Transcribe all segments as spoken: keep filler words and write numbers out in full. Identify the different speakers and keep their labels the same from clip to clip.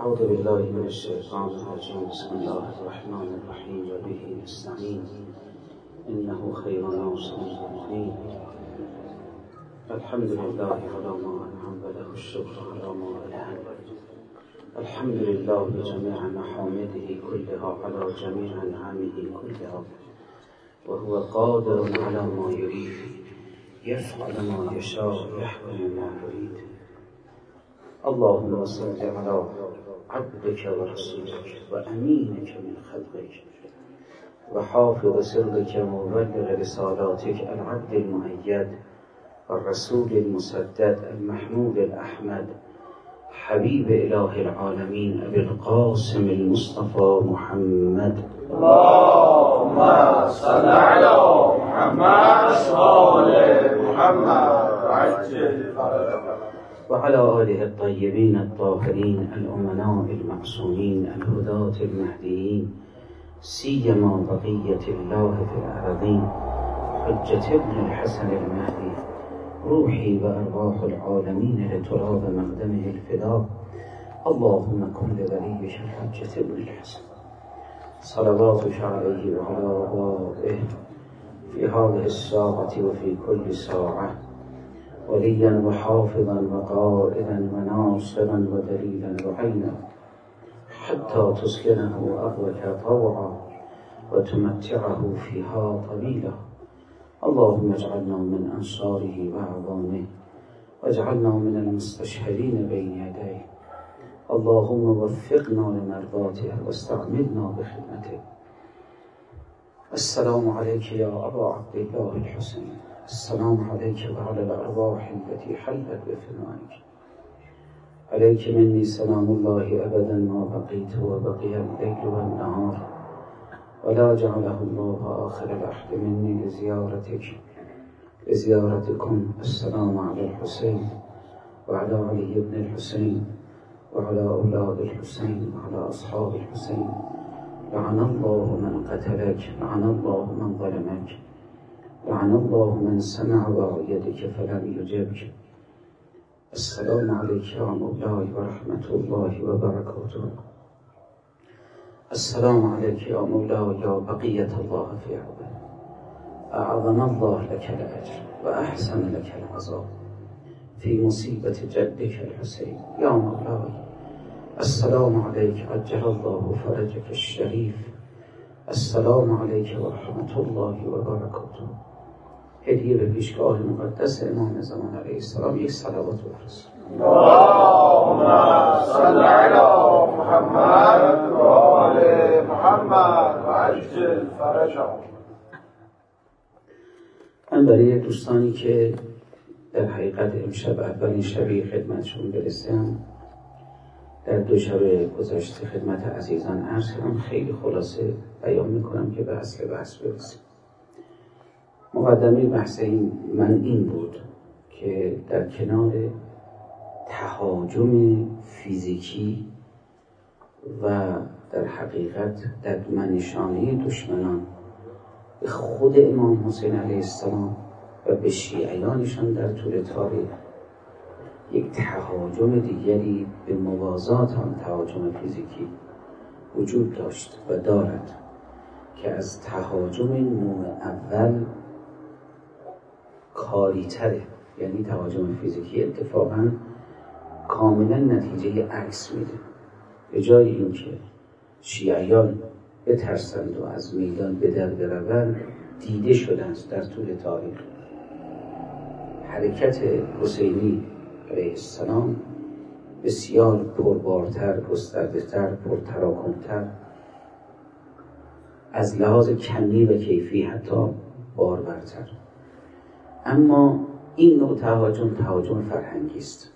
Speaker 1: أعوذ بالله من الشيطان الرجيم. بسم الله الرحمن الرحيم وبه نستعين إنه خير ناصر معين. الحمد لله على ما أنعم وله الشكر على ما ألهم. الحمد لله بجميع محامده كلها على جميع نعمه كلها، وهو قادر على ما يريد، يفعل ما يشاء، يحكم ما يريد. اللهم صل على عبدك ورسولك وأمينك من خلقك وحافظ سرك ومبلغ رسالاتك العبد المؤيد والرسول المسدد المحمود الأحمد حبيب إله العالمين أبي القاسم المصطفى محمد.
Speaker 2: اللهم صل على محمد وآل محمد وعجل فرجهم.
Speaker 1: وعلى آله الطيبين الطاهرين الأمناء المعصومين الهداة المهديين، سيما بقية الله في الأرضين حجة ابن الحسن المهدي، روحي وأرواح العالمين لتراب مقدمه الفداء. اللهم كن لوليك حجة ابن الحسن صلواتك عليه وعلى آبائه في هذه الساعة وفي كل ساعة، وليا وحافظا وقائدا وناصرا ودليلا وعينا، حتى تسكنه أرضك طوعا وتمتعه فيها طويلا. اللهم اجعلنا من أنصاره وأعوانه، واجعلنا من المستشهدين بين يديه. اللهم وفقنا لمرضاته واستعملنا بخدمته. السلام عليك يا أبا عبد الله الحسين، السلام عليك وعلى الأرواح التي حلت بفنائك. عليك مني سلام الله أبدا ما بقيت وبقي الليل والنهار، ولا جعله الله آخر العهد مني لزيارتك لزيارتكم. السلام على الحسين وعلى علي بن الحسين وعلى أولاد الحسين وعلى أصحاب الحسين. لعن الله من قتلك، لعن الله من ظلمك، لعن الله من سمع وعيدك فلم يجبك. السلام عليك يا مولاي ورحمة الله وبركاته. السلام عليك يا مولاي يا بقية الله في عبده. أعظم الله لك الأجر وأحسن لك العذاب في مصيبة جدك الحسين يا مولاي. السلام عليك عجل الله فرجك الشريف. السلام عليك ورحمة الله وبركاته. هدیه به پیشگاه مقدس امام زمان علیه السلام یک صلوات بفرست.
Speaker 2: اللهم صل على محمد وآل محمد وعجل فرجهم.
Speaker 1: من برای دوستانی که در حقیقت امشب اولین شبی خدمتشون برسیم، در دو شب گذشته خدمت عزیزان عرض کردم، خیلی خلاصه بیان میکنم که به اصل بحث برسیم. مقدمه بحث این من این بود که در کنار تهاجم فیزیکی و در حقیقت ددمنشانه دشمنان به خود امام حسین علیه السلام و به شیعیانشان در طول تاریخ، یک تهاجم دیگری به موازات آن تهاجم فیزیکی وجود داشت و دارد که از تهاجم نوع اول کاری تره. یعنی تهاجم فیزیکی اتفاقا کاملا نتیجه عکس میده. به جای اینکه شیعیان بترسند و از میدان به در بروند، دیده شدند در طول تاریخ. حرکت حسینی علیه السلام بسیار پربارتر، گسترده‌تر، پرتراکن‌تر، از لحاظ کمی و کیفی حتی بارورتر. اما این نوع تهاجم تهاجم فرهنگی است.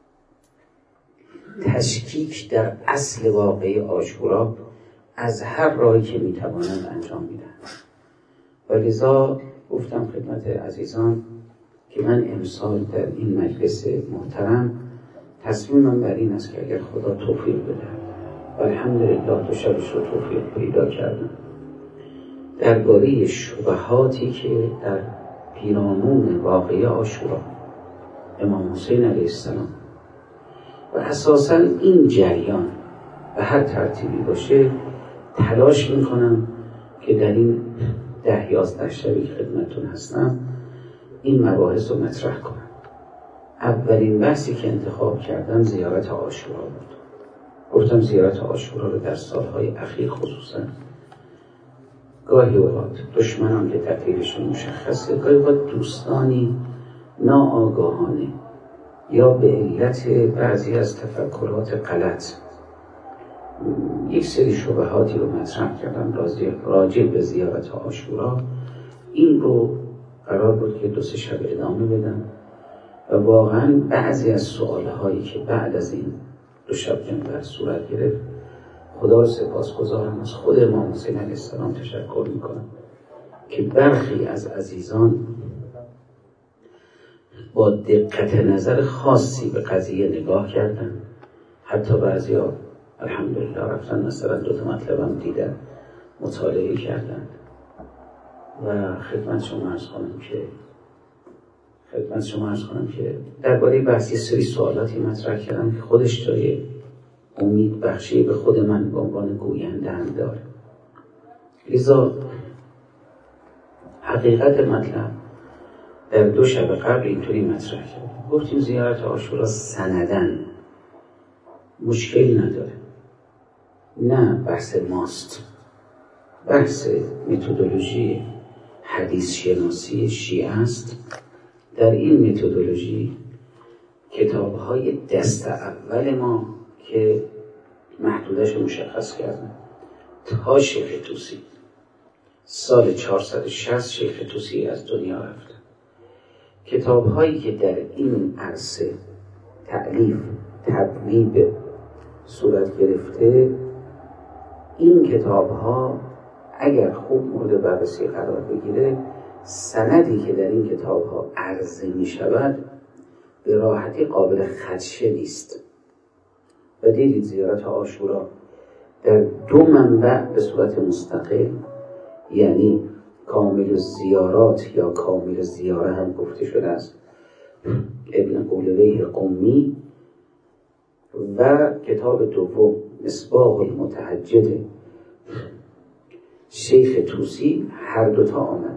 Speaker 1: تشکیک در اصل واقعی عاشورا از هر راهی که میتوانند انجام میدن. و لذا گفتم خدمت عزیزان که من امسال در این مجلس محترم تصمیمم بر این است که اگر خدا توفیق بده، و الحمدلله دو شبش رو توفیق پیدا کردم، درباره شبهاتی که در پیرامون واقعی عاشورا امام حسین علیه السلام و اساساً این جریان به هر ترتیبی باشه تلاش میکنم که در این ده یازده شبی که خدمتتون هستم این مباحث رو مطرح کنم. اولین بحثی که انتخاب کردم زیارت عاشورا بود. گفتم زیارت عاشورا رو در سالهای اخیر خصوصا گاهی اوقات دشمنان که تقدیرشون مشخصه، گاهی اوقات دوستانی ناآگاهانه یا به علت بعضی از تفکرات غلط یک سری شبهاتی رو مطرح کردن راجع به زیارت عاشورا. این رو قرار بود که دو سه شب ادامه بدم و واقعا بعضی از سوالهایی که بعد از این دو شب جنبه صورت گرفت، خدا رو سپاسگزارم، از خود امام حسین علیه السلام تشکر میکنم که برخی از عزیزان با دقت نظر خاصی به قضیه نگاه کردن. حتی بعضیا الحمدلله رفتن مثلا دو تا مطلبم دیدن، مطالعه کردن و خدمت شما عرض کنم که خدمت شما عرض کنم که درباره بحثی سری سوالاتی مطرح کردم که خودش جای امید بخشی به خود من به عنوان گوینده هم داره. لذا حقیقت مطلب در دو شب قبل اینطوری مطرح کردیم. گفتیم زیارت عاشورا سندن مشکل نداره، نه بحث ماست، بحث متدولوژی حدیث شناسی شیعه است. در این متدولوژی کتاب‌های دست اول ما که محدودش مشخص کردن تا شیخ طوسی سال چهارصد و شصت شیخ طوسی از دنیا رفت. کتاب‌هایی که در این عرصه تألیف تبویب صورت گرفته، این کتاب‌ها اگر خوب مورد بررسی قرار بگیره، سندی که در این کتاب‌ها عرضه می‌شود به راحتی قابل خدشه نیست. و دیدید زیارت عاشورا در دو منبع به صورت مستقل، یعنی کامل الزیارات یا کامل الزیاره هم گفته شده است، ابن قولویه قمی، و کتاب دوم مصباح المتهجد شیخ طوسی، هر دوتا آمده.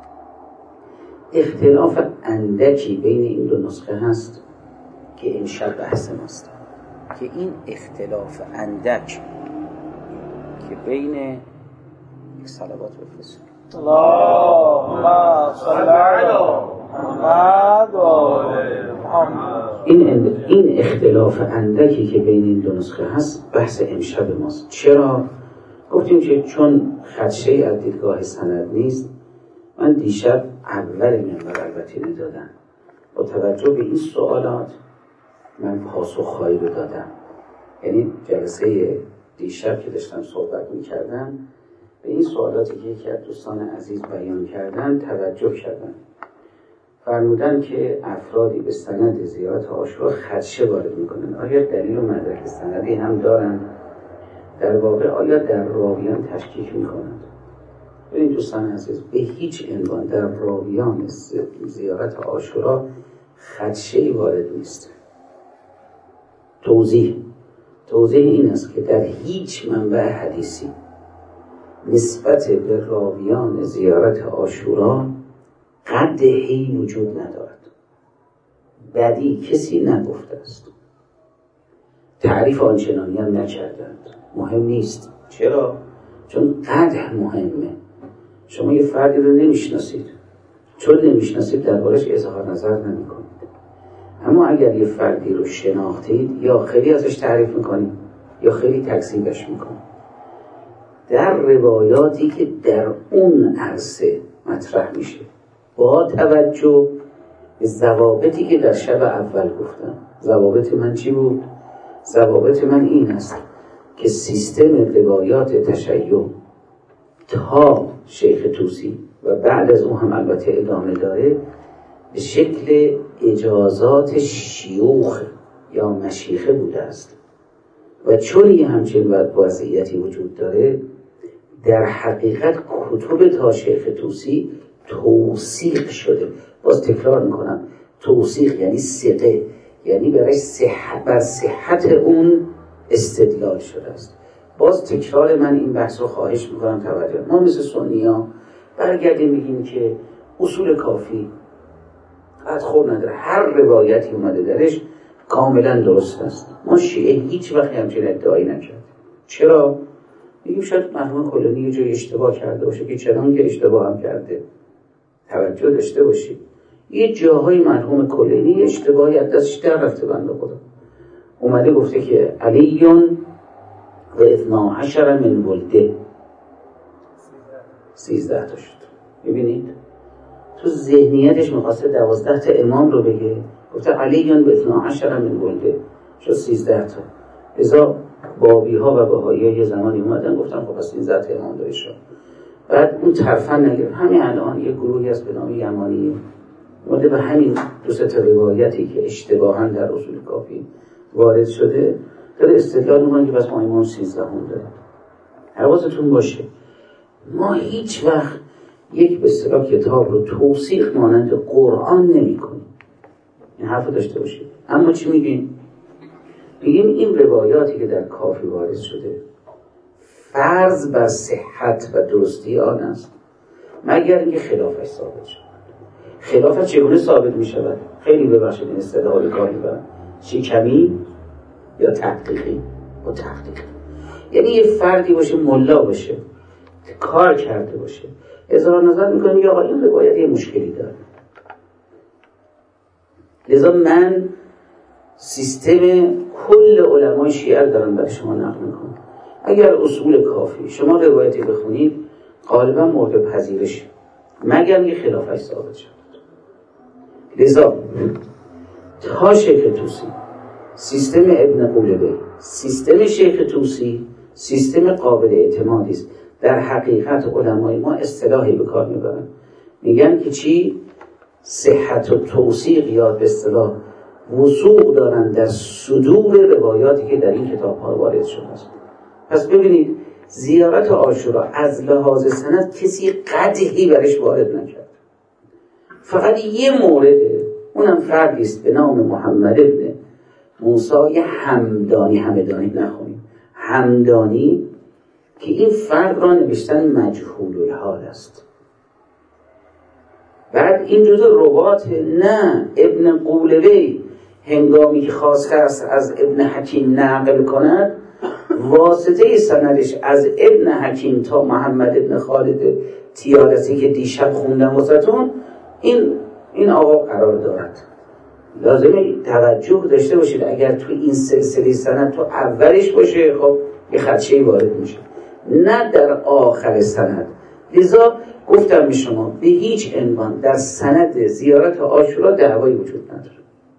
Speaker 1: اختلاف اندکی بین این دو نسخه هست که امشب بحث ماست، که این اختلاف اندک که بین صلوات بفرستید
Speaker 2: اللهم صل علی محمد و آل محمد.
Speaker 1: این این اختلاف اندکی که بین این دو نسخه هست بحث امشب ماست. چرا؟ گفتیم که چون خدشه از دیدگاه سند نیست، من دیشب اول منبر البته ندادم. با توجه به این سوالات من پاسخهایی رو دادم. یعنی جلسه دیشب که داشتم صحبت می‌کردم به این سوالاتی که یکی از دوستان عزیز بیان کردن توجه کردم. فرمودن که افرادی به سند زیارت عاشورا خدشه وارد میکنن. آیا دلیل و مدرک سندی هم دارن؟ در واقع آیا در راویان تشکیک میکنند؟ ببین دوستان عزیز، به هیچ عنوان در راویان زیارت عاشورا خدشه‌ای وارد نیست. توضیح توضیح این است که در هیچ منبع حدیثی نسبت به راویان زیارت عاشورا قدحی وجود ندارد. بدی کسی نگفته است، تعریف آنچنانی هم نکردند. مهم نیست. چرا؟ چون قدح مهمه. شما یه فردی رو نمیشناسید، چون نمیشناسید دربارش اظهار نظر نمیکنید. اما اگر یه فردی رو شناختید، یا خیلی ازش تعریف میکنید یا خیلی تکذیبش میکنید. در روایاتی که در اون عرصه مطرح میشه، با توجه به ضوابطی که در شب اول گفتم. ضوابط من چی بود؟ ضوابط من این است که سیستم روایات تشیع تا شیخ طوسی و بعد از اون هم البته ادامه داره به شکل اجازات شیوخ یا مشیخه بوده است. و چون یه همچین وضعیتی وجود داره، در حقیقت کتب تا شیخ طوسی توثیق شده. باز تکرار میکنم، توثیق یعنی ثقه، یعنی برای صحت، بر صحت اون استدلال شده است. باز تکرار من این بحث رو خواهش میکنم توجه. ما مثل سنی ها برگردیم میگیم که اصول کافی خور نداره، هر روایتی اومده درش کاملا درست است. ما شیعه هیچ وقت همچین ادعایی نکرد. چرا؟ میگیم شاید مرحوم کلینی یه جای اشتباه کرده باشه، که چنان که اشتباه هم کرده توجه داشته باشید. یه جاهای مرحوم کلینی اشتباهی از دستش در رفته، بنده خدا اومده گفته که علیون و اثنا عشر من ولده، سیزده تا شد. ببینید تو ذهنیتش میخواسته دوازده تا امام رو بگه، گفته علیون و اثنا عشر من ولده، شد سیزده تا. ازا بابی ها و بهایی ها یه زمانی اومدن گفتن خب پس سیزده تا امام داره شد. بعد اون طرفا نگرد. همین الان یه گروهی هست به نام یمانی اومده به همین دو سه تا روایتی که اشتباها در اصول کافی وارد شده داره استدلال میکنه که بس ما امام سیزده هم داره. حواستون باشه ما هیچ وقت یک به اصطلاح کتاب رو توثیق مانند قرآن نمی کنیم. این حرف داشته باشید. اما چی میگیم؟ میگیم این روایاتی که در کافی وارد شده فرض بر صحت و درستی آن است مگر اینکه خلافش ثابت شد. خلافش چگونه ثابت می شود؟ خیلی ببخشید این استدلال کاری برم شکمی یا تحقیقی و تحقیقی، یعنی یه فردی باشه ملا باشه کار کرده باشه اظهار نظر میکنه یا آقا این روایت یه مشکلی داره. لذا من سیستم کل علمای شیعه رو دارم برای شما نقل میکنم. اگر اصول کافی شما روایتی بخونید غالبا مورد پذیرش مگر یه خلافش ثابت شد. لذا تا شیخ توسی سیستم ابن قولبی، سیستم شیخ توسی سیستم قابل اعتمادی است. در حقیقت علمای ما اصطلاحی به کار میبرن میگن که چی؟ صحت و توثیق یا به اصطلاح وثوق دارن در صدور روایاتی که در این کتاب ها وارد شده است. پس ببینید زیارت عاشورا از لحاظ سند کسی قدحی برش وارد نکرد. فقط یه مورده، اونم فردی است به نام محمد ابن موسی همدانی، همدانی نخونیم، همدانی، که این فرد را نوشتن مجهول الحال است. بعد این جزء روات نه ابن قولبی هنگامی که خواست است از ابن حکیم نقل کند واسطه سندش از ابن حکیم تا محمد ابن خالد تیالسی که دیشب خوندم واسطون این این آقا قرار دارد. لازمه توجه داشته باشید اگر تو این سلسله سند تو اولش باشه خب یه خدشه‌ای وارد میشه، نه در آخر سند. لذا گفتم به شما به هیچ عنوان در سند زیارت عاشورا دعوایی وجود نداره.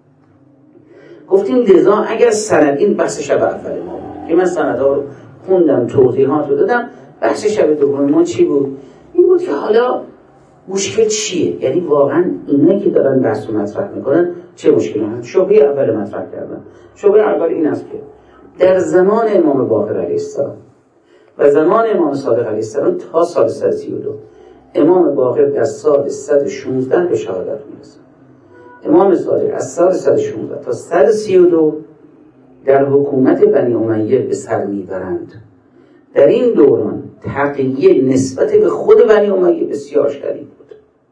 Speaker 1: گفتیم لذا اگر سند، این بحث شب اول ما بود که من سندها رو خوندم توضیحات رو دادم، بحث شب دوم ما چی بود؟ این بود که حالا مشکل چیه؟ یعنی واقعا اینایی که دارن بحث رو مطرح میکنن چه مشکلی هست؟ شبهه اول مطرح کردن. شبهه اول این است که در زمان امام باقر علیه السلام و زمان امام صادق علیه السلام تا سال صد و سی و دو امام باقر در سال صد و شانزده به شهادت میرسه. امام صادق از سال صد و شانزده تا صد و سی و دو در حکومت بنی امیه به سر میبرند. در این دوران تقیه نسبت به خود بنی امیه بسیار شدید بود.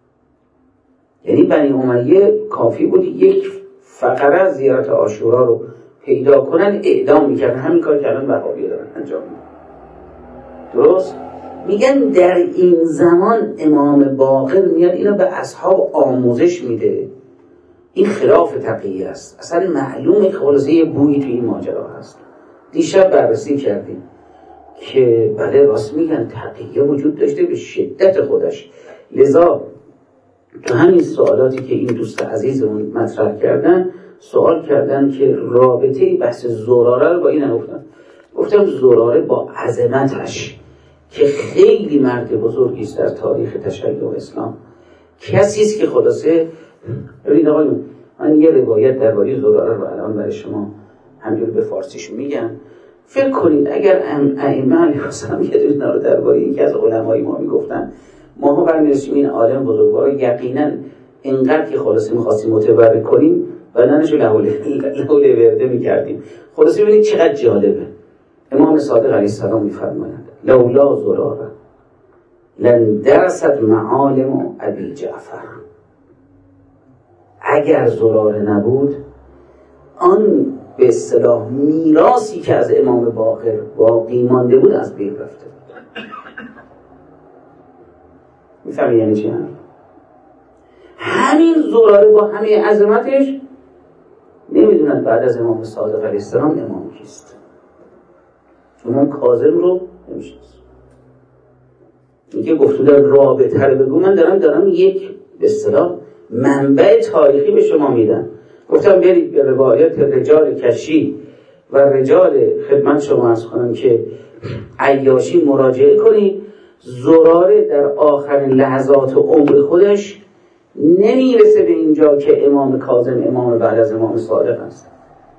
Speaker 1: یعنی بنی امیه کافی بود یک فقره از زیارت عاشورا رو پیدا کنن اعدام میکردن. همین کار که الان وهابی‌ها دارن انجام میدن. درست؟ میگن در این زمان امام باقر میاد اینو به اصحاب آموزش میده. این خلاف تقیه است. اصلا معلومه که خلاصه یه بویی توی این ماجرا هست. دیشب بررسی کردیم که بله راست میگن تقیه وجود داشته به شدت خودش. لذا تو همین سوالاتی که این دوست عزیزمون مطرح کردن سوال کردن که رابطه بحث زراره رو با این گفتن. گفتم زراره با عظمتش که خیلی مرد بزرگی است در تاریخ تشیع اسلام، کسی است که خلاصه ببینید آقای من یه روایت درباره زراره رو الان برای شما همجوری به فارسیش میگم. فکر کنید اگر ائمه علیهم السلام یه دونه رو درباره یکی از علمای ما میگفتن ماها برمی‌رسیم این عالم بزرگوار یقینا اینقدر که خلاصه می‌خواستیم متبرک کنیم بدنش رو لوله ورده میکردیم. خلاصه ببینید چقدر جالبه. امام صادق علیه السلام میفرمایند لولا زراره لن درست معالم ابی جعفر. اگر زراره نبود آن به اصطلاح میراثی که از امام باقر باقی مانده بود از بین رفته بود. میفهمی یعنی چی؟ همین زراره با همه عظمتش نمیدونن بعد از امام صادق علیه السلام امام کیست. امام کاظم رو نمیشناسن. اینکه گفتو در رابطه رو بگو، من دارم دارم یک به اصطلاح منبع تاریخی به شما میدم. گفتم برید به روایات رجال کشی و رجال خدمت شما عرض کنم که عیاشی مراجعه کنید. زراره در آخرین لحظات عمر خودش نمیرسه به اینجا که امام کاظم امام بعد از امام صادق است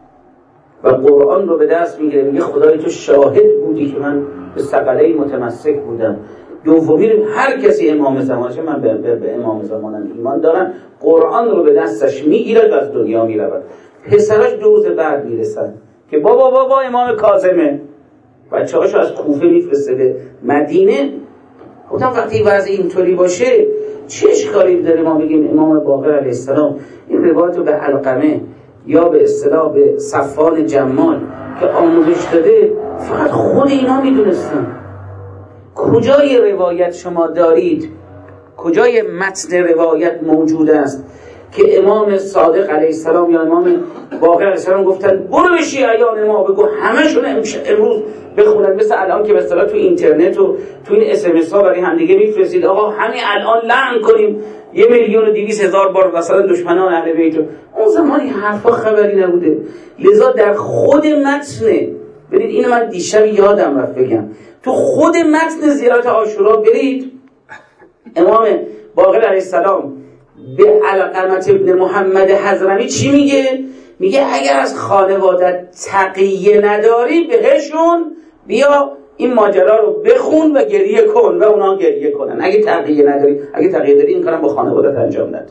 Speaker 1: و قرآن رو به دست میگیره، میگه خدای تو شاهد بودی که من به ثقله‌ای متمسک بودم. دومی هر کسی امام زمانشه، من به, به, به امام زمانم ایمان دارم، قرآن رو به دستش میگیرد و از دنیا میرود. پسراش دو روز بعد میرسن که بابا بابا امام کاظمه. بچه هاشو از کوفه میفرسته به مدینه. گفتم وقتی وضع اینطوری باشه چه اشکالی داره ما بگیم امام باقر علیه السلام این روایت رو به علقمه یا به اصطلاح به صفوان جمال که آموزش داده فقط خود اینا میدونستن. کجای روایت شما دارید، کجای متن روایت موجود است که امام صادق علیه السلام یا امام باقر علیه السلام گفتن برو به شیعیان ما بگو همشون امروز بخونن، مثل الان که به اصطلاح تو اینترنت و تو این اس ام اس ها برای هم دیگه میفرستید آقا همین الان لعن کنیم یه میلیون و دویست هزار بار مثلا دشمنان اهل بیت. اون زمانی حرفا خبری نبوده. لذا در خود متن، برید اینو من دیشب یادم رفت بگم، تو خود متن زیارت عاشورا برید امام باقر علیه السلام به علقمه ابن محمد حضرمی چی میگه؟ میگه اگر از خانوادت تقیه نداری بهشون بیا این ماجرا رو بخون و گریه کن و اونا گریه کنن. اگه تقیه نداری، اگه تقیه داری این کارم با خانوادت انجام نده.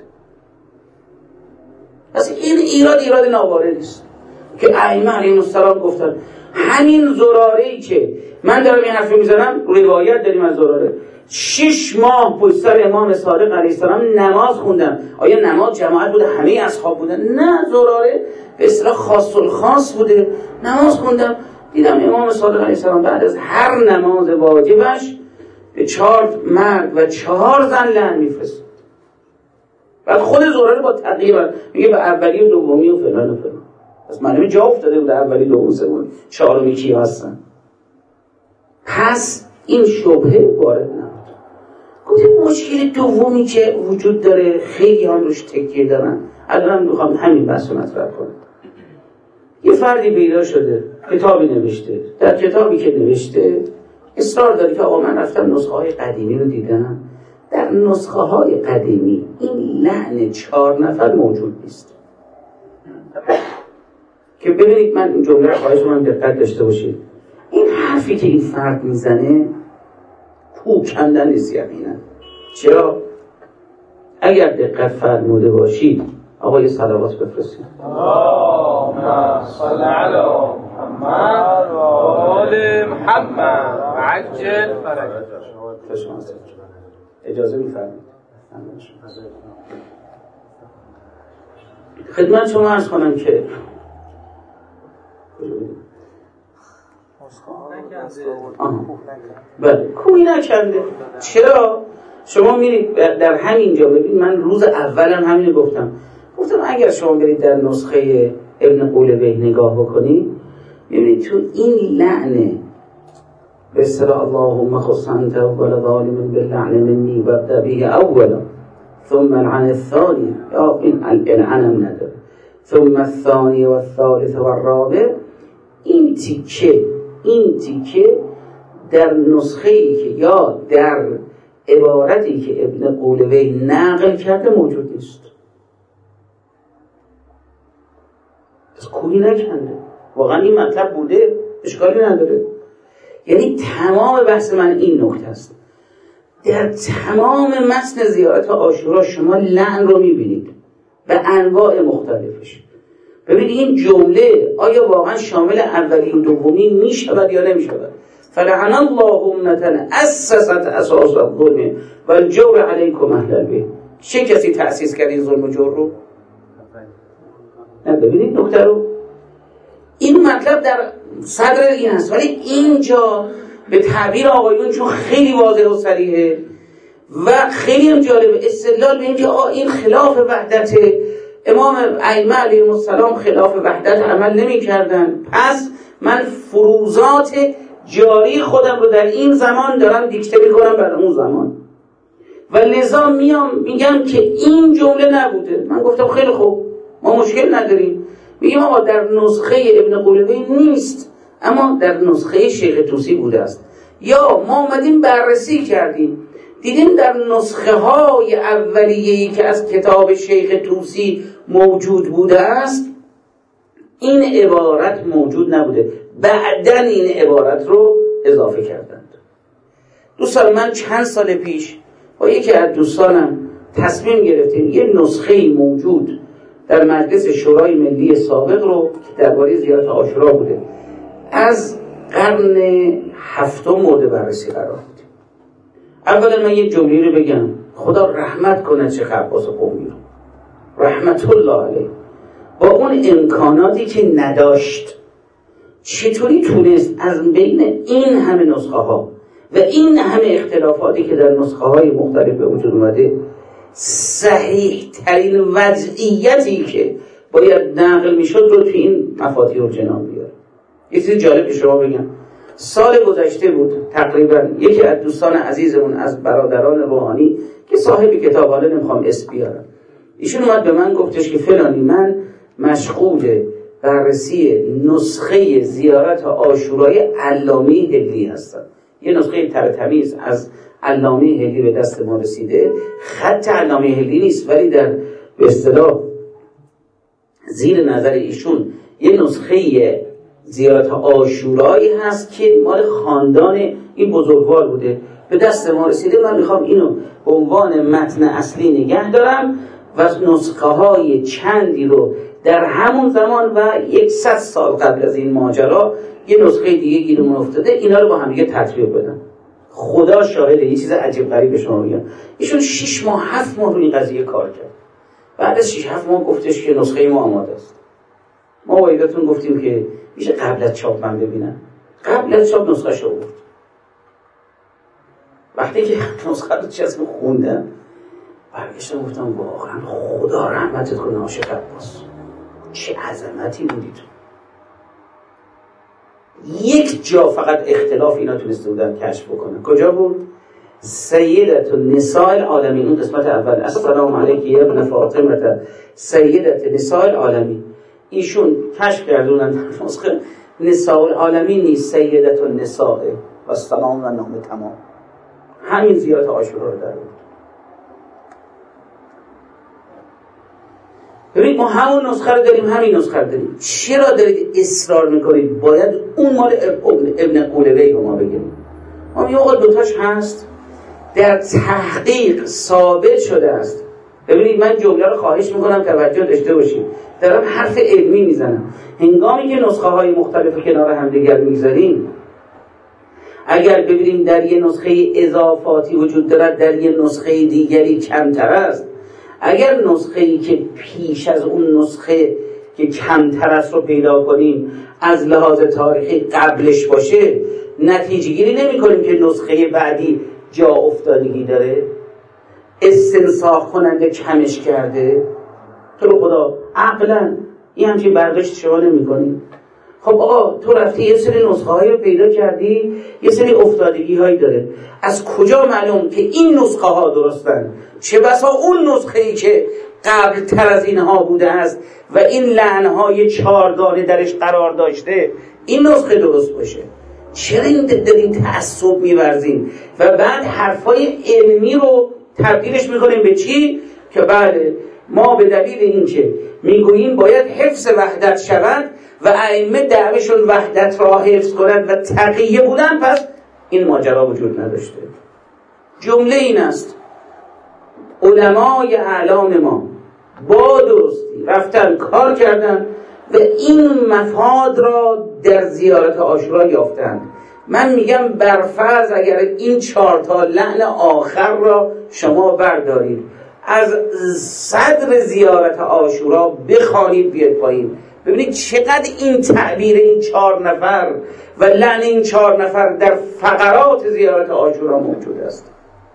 Speaker 1: پس این ایراد ایراد ناواردی است که ائمه علیهم السلام گفتن. همین زراره‌ای که من دارم این حرف میزنم روایت داریم از زراره. شش ماه پشت سر امام صادق علیه السلام نماز خوندم. آیا نماز جماعت بوده؟ همه اصحاب بودن؟ نه، زراره به اصطلاح خاص الخاص بوده. نماز خوندم دیدم امام صادق علیه السلام بعد از هر نماز واجبش به چهار مرد و چهار زن لعن میفرست. بعد خود زراره با تقریبا میگه به اولی و دومی و فلان و فلان. پس معلومه جا افتاده بود اولی دوم سومی چهارمی کی هستن. پس این شبهه وارد نبود. گفتم مشکل دومی که وجود داره خیلی هم روش تکیه دارن. الان میخوام همین بحث رو مطرح کنم. یه فردی پیدا شده کتابی نوشته، در کتابی که نوشته اصرار داره که آقا من رفتم نسخه های قدیمی رو دیدم، در نسخه های قدیمی این لعن چهار نفر موجود نیست. که ببینید من این جمله رو خواهش من دقت داشته باشید. این حرفی که این فرد میزنه کوکندن نیست یقینا. چرا؟ اگر دقت فرموده باشید آقا یه صلوات بفرستید.
Speaker 2: اللهم صل علی محمد و آل محمد عجل فرجهم.
Speaker 1: اجازه می‌فرمایید خدمت شما عرض کنم که بله کوی نکنده. چرا؟ شما میرید در همین جا ببین، من روز اولم همین گفتم گفتم اگر شما برید در نسخه ابن قولبه نگاه بکنید ببینید تو این لعنه به اصطلاح اللهم خص انت اول ظالم باللعن منی وابدا به اولا ثم العن الثاني، یا این العنم نداره، ثم الثاني والثالث والرابع. این تیکه این تیکه در نسخه ای که یا در عبارتی که ابن قولبه نقل کرده موجود نیست. از کوی نکنده. واقعا این مطلب بوده، اشکالی نداره. یعنی تمام بحث من این نکته است. در تمام متن زیارت عاشورا شما لعن رو میبینید به انواع مختلفش. ببینید این جمله آیا واقعا شامل اولی و دومی میشود یا نمیشود؟ فلعن الله امة اسست اساس الظلم و الجور علیکم اهل البیت. چه کسی تأسیس کرد این ظلم و جور رو؟ نه ببینید نکته رو، این مطلب در صدر این هست، ولی اینجا به تعبیر آقایون چون خیلی واضح و صریحه و خیلی هم جالبه استدلال به اینکه آه این خلاف وحدت امام ائمه علیهم السلام خلاف وحدت عمل نمی کردن، پس من فروضات جاری خودم رو در این زمان دارم دیکته میکنم بر اون زمان و لذا میام میگم که این جمله نبوده. من گفتم خیلی خوب، ما مشکل نداریم، میگیم آقا در نسخه ابن قولوی نیست اما در نسخه شیخ طوسی بوده است، یا ما اومدیم بررسی کردیم دیدیم در نسخه های اولیه‌ای که از کتاب شیخ طوسی موجود بوده است این عبارت موجود نبوده، بعدن این عبارت رو اضافه کردند. دوستان من چند سال پیش با یکی از دوستانم تصمیم گرفتیم یه نسخه موجود در مجلس شورای ملی سابق رو که درباره زیارت عاشورا بوده از قرن هفتم مورد بررسی قرار دادیم. اولا من یه جمله رو بگم، خدا رحمت کنه شیخ عباس قمی رو رحمت الله علیه، با اون امکاناتی که نداشت چطوری تونست از بین این همه نسخه ها و این همه اختلافاتی که در نسخه های مختلف به وجود اومده صحیح ترین وضعیتی که باید نقل میشد رو توی این مفاتیح الجنان بیاره. یه چیز جالب که شما بگم، سال گذشته بود تقریبا یکی از دوستان عزیزمون از برادران روحانی که صاحب کتاب، حالا نمیخوام اسم بیارم، ایشون اومد به من گفتش که فلانی من مشغول بررسی نسخه زیارت عاشورای علامه هلی هستم. یه نسخه ترتمیز از علامه هلی به دست ما رسیده، خط علامه هلی نیست ولی در به اصطلاح زیر نظر ایشون یه نسخه زیارت عاشورایی هست که مال خاندان این بزرگوار بوده، به دست ما رسیده. من میخوام اینو به عنوان متن اصلی نگه دارم و نسخه های چندی رو در همون زمان و یکصد سال قبل از این ماجرا یه نسخه دیگه گیرمون افتاده، اینا رو با هم دیگه تطبیق بدم. خدا شاهده، یه چیز عجیب غریب به شما میگم، ایشون شش ماه هفت ماه رو این قضیه کار کرد. بعد از شش هفت ماه گفتش که نسخه ما آماده است. ما وایدتون گفتیم که میشه قبل از چاپ من ببینم. قبل از چاپ نسخه شو بود. وقتی که نسخه رو چسب خوندم برگشتم گفتم واقعا خدا رحمتت کنه عاشق عباس، چه عظمتی بودی تو. یک جا فقط اختلاف اینا تونسته بودن کشف بکنن. کجا بود؟ سیدت نساء العالمین، اون قسمت اول، السلام علیکی یا ابن فاطمه سیدت نساء العالمین، ایشون کشف کردونن در نسخه نساء العالمین نیست، سیدت النساء و سلام و نام تمام. همین زیارت عاشورا رو در بود. ببینید ما همون نسخه رو داریم، همین نسخه رو داریم، چرا دارید اصرار میکنید باید اون مال ابن قولوی رو ما بگیم؟ ما میگیم آقا دوتاش هست، در تحقیق ثابت شده است. ببینید من جمله رو خواهش میکنم توجه داشته باشید، دارم حرف علمی میزنم. هنگامی که نسخه های مختلف کنار هم دیگر میذاریم، اگر ببینیم در یه نسخه اضافاتی وجود دارد، در یه نسخه دیگری کمتر است، اگر نسخه‌ای که پیش از اون نسخه که کمتر است رو پیدا کنیم از لحاظ تاریخی قبلش باشه، نتیجه گیری نمی کنیم که نسخه بعدی جا افتادگی داره، استنساخ کننده کمش کرده. تو رو خدا عقلا این همچین برداشت شما نمی کنیم. خب آقا تو رفتی یه سری نسخه هایی رو پیدا کردی، یه سری افتادگی هایی داره، از کجا معلوم که این نسخه ها درستن؟ چه بسا اون نسخه ای که قبل تر از اینها بوده است و این لعن های چارگانه درش قرار داشته این نسخه درست باشه. چرا این داریم تعصب می‌ورزیم و بعد حرفای علمی رو تبدیلش میکنیم به چی؟ که بله ما به دلیل اینکه میگوییم باید حفظ وحدت شود و ائمه دعوشون وحدت را حفظ کنند و تقیه بودن، پس این ماجرا وجود نداشته. جمله این است: علمای اعلام ما با درستی رفتن کار کردن و این مفاد را در زیارت عاشورا یافتند. من میگم برفرض اگر این چهار تا لعن آخر را شما بردارید، از صدر زیارت عاشورا بخوانید بیاد پایین، ببینید چقدر این تعبیر این چهار نفر و لعن این چهار نفر در فقرات زیارت عاشورا موجود است.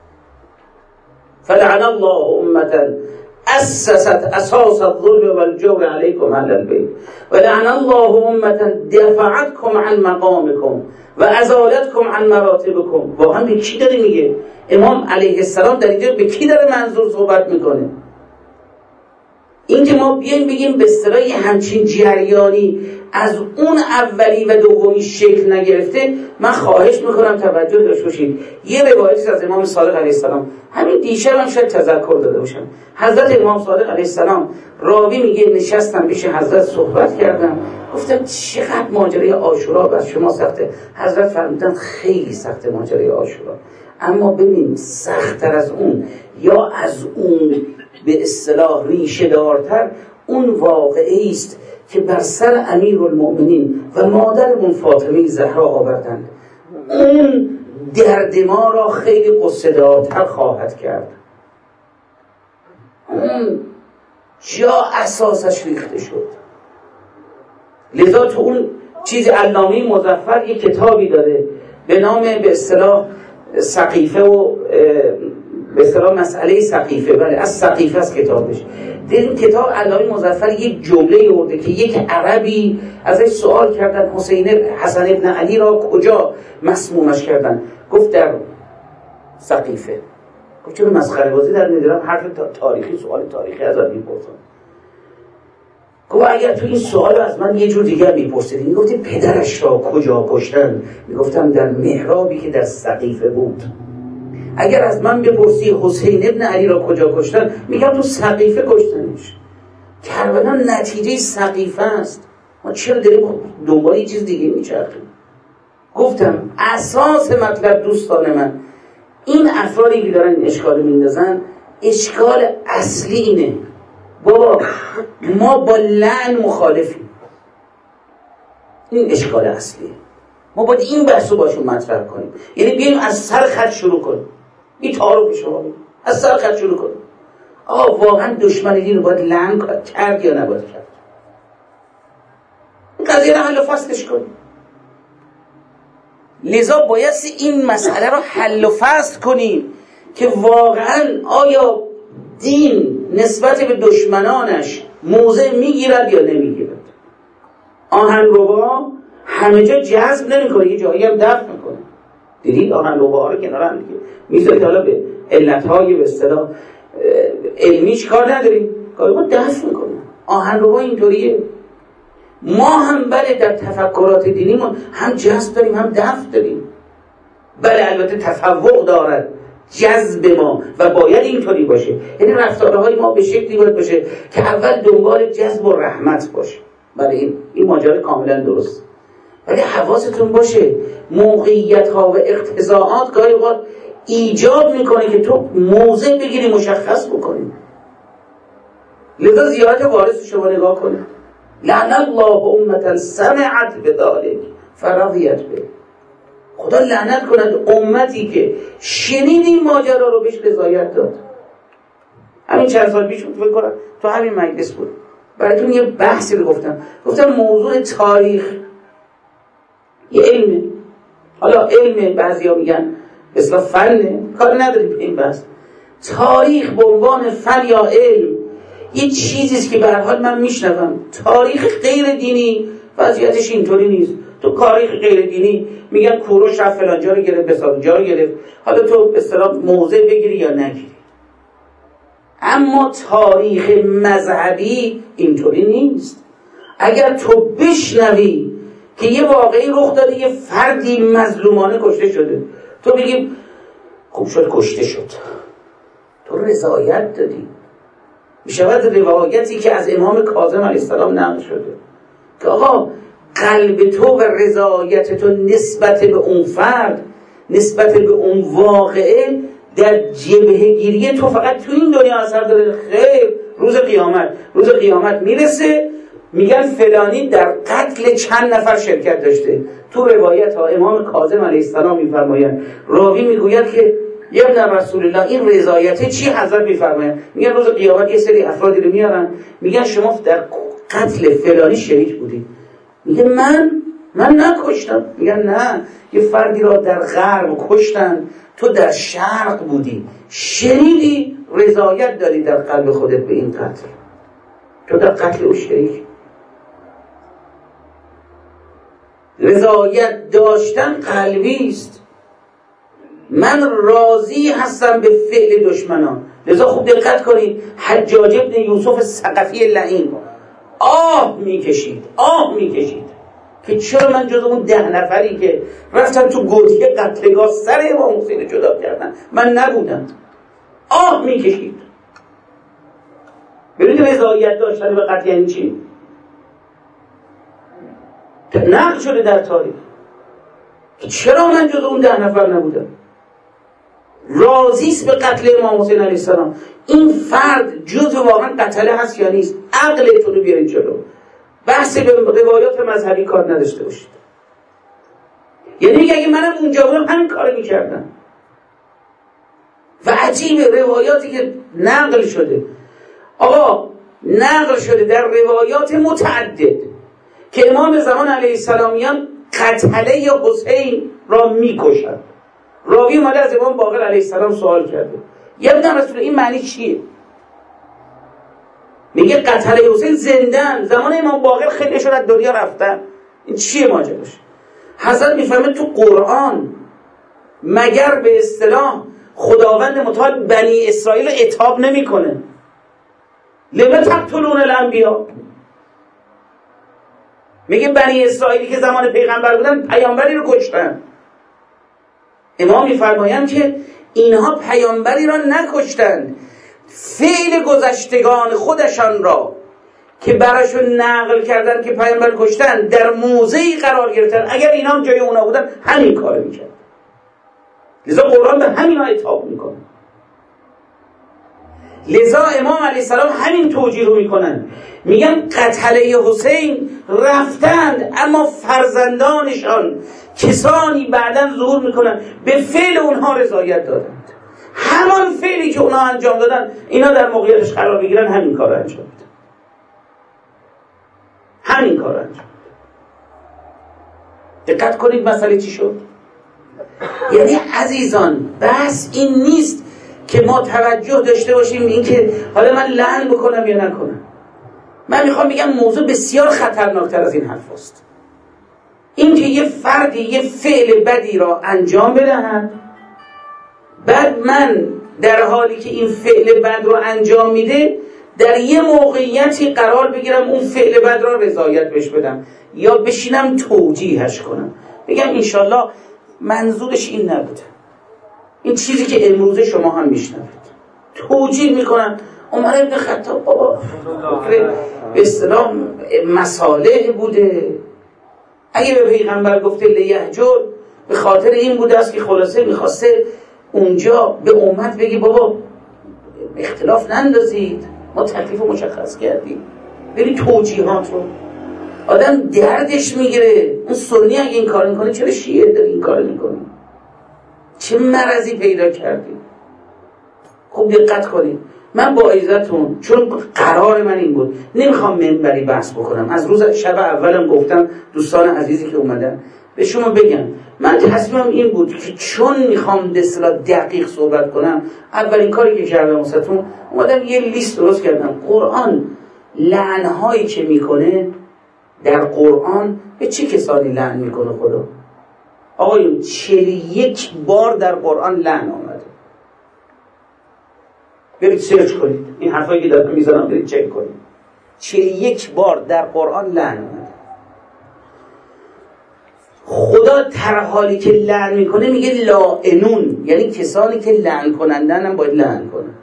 Speaker 1: فلعن الله امة اسست اساس الظلم والجور علیکم اهل البیت و لعن الله امة دفعتکم عن مقامکم و ازالتکم عن مراتبکم. واقعا به کی داره میگه؟ امام علیه السلام در اینجا به کی داره منظور صحبت میکنه؟ این که ما بیایم بگیم به اصطلاح همچین جریانی از اون اولی و دومی شکل نگرفته، من خواهش میکنم توجه داشته باشید. یه روایتی از امام صادق علیه السلام، همین دیشب هم شاید تذکر داده باشم، حضرت امام صادق علیه السلام راوی میگه نشستم پیش حضرت صحبت کردم، گفتم چقدر ماجرای عاشورا بر شما سخته؟ حضرت فرمودن خیلی سخته ماجرای عاشورا، اما ببین سخت‌تر از اون یا از اون به اصطلاح ریشه دارتر اون واقعی است که بر سر امیرالمؤمنین و مادرمون فاطمه زهرا آوردند. اون درد ما را خیلی قصه دارتر خواهد کرد. اون جا اساسش ریخته شد. لذا تو اون چیز علامه مظفر یک کتابی داره به نام به اصطلاح سقیفه و به اصطلاح مسئله سقیفه، بله از سقیفه است کتابش. در این کتاب علامه مظفر یک جمله آورده که یک عربی ازش سوال کردن حسین حسن ابن علی را کجا مسمومش کردن؟ گفت در سقیفه. گفت چرا مسخره بازی در ندارم، حرف تاریخی، سوال تاریخی ازت میپرسم. گفت اگر تو این سوال از من یه جور دیگه میپرسیدی، میگفتی پدرش را کجا کشتن؟ میگفتم در محرابی که در سقیفه بود. اگر از من بپرسی حسین ابن علی را کجا کشتن، میگم تو سقیفه کشتنش. کربلا نتیجه سقیفه است. ما چرا داریم دنبال یه چیز دیگه میچرخیم؟ گفتم اساس مطلب دوستان من، این افرادی که دارن این اشکال میندازن، اشکال اصلی اینه بابا ما با لعن مخالفیم. این اشکال اصلیه. ما باید این بحث رو باشون مطرح کنیم، یعنی بیایم از سر خط شروع کنیم. این تعارف شما بید. از سر خط شروع کنیم. آقا واقعا دشمن دین رو باید لعن کرد یا نباید کرد؟ این قضیه رو حل و فصلش کنیم. لذا باید این مسئله رو حل و فصل کنیم که واقعا آیا دین نسبت به دشمنانش موضع میگیرد یا نمیگیرد. آهنربا همه جا جذب نمیکنه، یه جایی هم دفع میکنه. دیدید آهنربا رو کنار هم دیگه میذارید، حالا به علتهای به اصطلاح علمیش کار نداریم، کاری با دفع میکنه. آهنربا اینطوریه. ما هم بله در تفکرات دینیمون هم جذب داریم هم دفع داریم. بله البته تفوق دارد جذب ما و باید اینطوری باشه، یعنی رفتارهای ما به شکلی باید باشه که اول دنبال جذب و رحمت باشه. بله این این ماجرا کاملا درست، ولی حواستون باشه موقعیت ها و اقتضاعات گاهی اوقات ایجاب میکنه که تو موضع بگیری مشخص بکنی. لذا زیارت وارث شما نگاه کنه، لعن الله امة سمعت بذلک فرضیت به. خدا لعنت کند امتی که شنید این ماجرا رو بهش رضایت داد. همین چند سال پیش فکر کنم تو همین مجلس بود براتون یه بحثی رو گفتم، گفتم موضوع تاریخ یه علمه. حالا علم بعضیا میگن اصلا فنه، کار نداری به این بحث. تاریخ به عنوان فن یا علم یه چیزیست که به هر حال من میشنوم. تاریخ غیر دینی وضعیتش اینطوری نیست. تو تاریخ غیر دینی میگن کوروش رفت فلان جا رو گرفت، بساط جا رو گرفت، حالا تو به اصطلاح موضع بگیری یا نگیری. اما تاریخ مذهبی اینطوری نیست. اگر تو بشنوی که یه واقعی رخ داده، یه فردی مظلومانه کشته شده، تو بگی خوب شد کشته شد، تو رضایت دادی. میشود روایتی که از امام کاظم علیه السلام نقل شده که آقا قلب تو و رضایت تو نسبت به اون فرد، نسبت به اون واقعه در جبهه گیری تو فقط تو این دنیا اثر داره. خیر، روز قیامت روز قیامت میرسه میگن فلانی در قتل چند نفر شرکت داشته. تو روایت ها امام کاظم علیه السلام میفرمایند، راوی میگوید که یا ابن رسول الله این رضایت چی حضرت میفرمایند؟ میگن روز قیامت یه سری افرادی رو میارن میگن شما در قتل فلانی شریک بودید. میگه من من نکشتم. میگن نه، یه فردی را در غرب کشتن، تو در شرق بودی، شنیدی، رضایت داری در قلب خودت به این قتل، تو در قتل او شریک. رضایت داشتن قلبی است. من راضی هستم به فعل دشمنان. لذا خوب دقت کنید، حجاج ابن یوسف ثقفی لعین آه میکشید آه میکشید که چرا من جز اون ده نفری که رفتن تو گودی قتلگاه سر امام حسین جدا کردن من نبودم. آه میکشید. ببینید رضایت داشتن به قتل یعنی چی؟ نقل شده در تاریخ که چرا من جز اون ده نفر نبودم. راضیست به قتل امام حسین علیه السلام. این فرد جز واقعا قتله هست یا نیست؟ عقلتون رو بیارید جلو. بحث به روایات مذهبی کار نداشته باشید. یعنی اگه منم اونجا بودم همین کارو میکردم. و عجیبه روایاتی که نقل شده، آقا نقل شده در روایات متعدد که امام زمان علیه السلامیان قتله یا حسین را میکشند. راوی اومده از امام باقر علیه السلام سوال کرده، یا ابن رسول این معنی چیه؟ میگه قتله حسین زندن، زمان امام باقر خیلی شد از دنیا رفتن. این چیه ماجراش؟ حضرت میفهمه تو قرآن مگر به اصطلاح خداوند متعال بنی اسرائیل رو عتاب نمیکنه. لما تقتلون الانبیا، میگه بنی اسرائیلی که زمان پیغمبر بودن پیامبری رو کشتن. امام میفرمایند که اینها پیامبری را نکشتند، فعل گذشتگان خودشان را که براشون نقل کردن که پیامبر کشتن در موضعی قرار گرفتن اگر اینا هم جای اونا بودن همین کارو میکرد. لذا قرآن به همینا عتاب میکنه. لذا امام علیه السلام همین توجیه رو میکنن، میگن قتله حسین رفتند اما فرزندانشان کسانی بعداً ظهور میکنن به فعل اونها رضایت دادند. همان فعلی که اونها انجام دادن اینا در موقعیتش قرار بگیرن همین کار انجام دادن. همین کار انجام دادن. دقت کنید مسئله چی شد؟ یعنی عزیزان بس این نیست که ما توجه داشته باشیم این که حالا من لعن بکنم یا نکنم. من میخوام بگم موضوع بسیار خطرناکتر از این حرف است. این که یه فردی یه فعل بدی را انجام بدهد، بعد من در حالی که این فعل بد رو انجام میده در یه موقعیتی قرار بگیرم اون فعل بد را رضایت بهش بدم یا بشینم توجیهش کنم، بگم انشالله منظورش این نبوده. این چیزی که امروزه شما هم میشنوید توجیه میکنن. عمر ابن خطاب بابا به اصطلاح مصالح بوده، اگه به پیغمبر گفته لیهجر به خاطر این بوده است که خلاصه میخواسته اونجا به امت بگی بابا اختلاف نندازید، ما تکلیف رو مشخص کردیم. بری توجیهات رو آدم دردش میگیره. اون سنی اگه این کار میکنه چرا شیعه داری این کار میکنه؟ چه مرضی پیدا کردی؟ خوب دقت کنید. من با عزتون چون قرار من این بود نمیخوام منبری بحث بکنم. از روز شب اولم گفتم دوستان عزیزی که اومدن به شما بگم من تصمیمم این بود که چون میخوام به اصطلاح دقیق صحبت کنم، اولین کاری که کردم واسهتون اومدم یه لیست درست کردم. قرآن لعنهایی که میکنه در قرآن به چه کسانی لعن میکنه خدا؟ آقایون چهل یک بار در قرآن لعن آمده. برید سرچ کنید این حرفایی که دارم میزنم، برید چک کنید. چهل یک بار در قرآن لعن آمده. خدا در حالی که لعن میکنه میگه لاعنون، یعنی کسانی که لعن کنندن هم باید لعن کنن.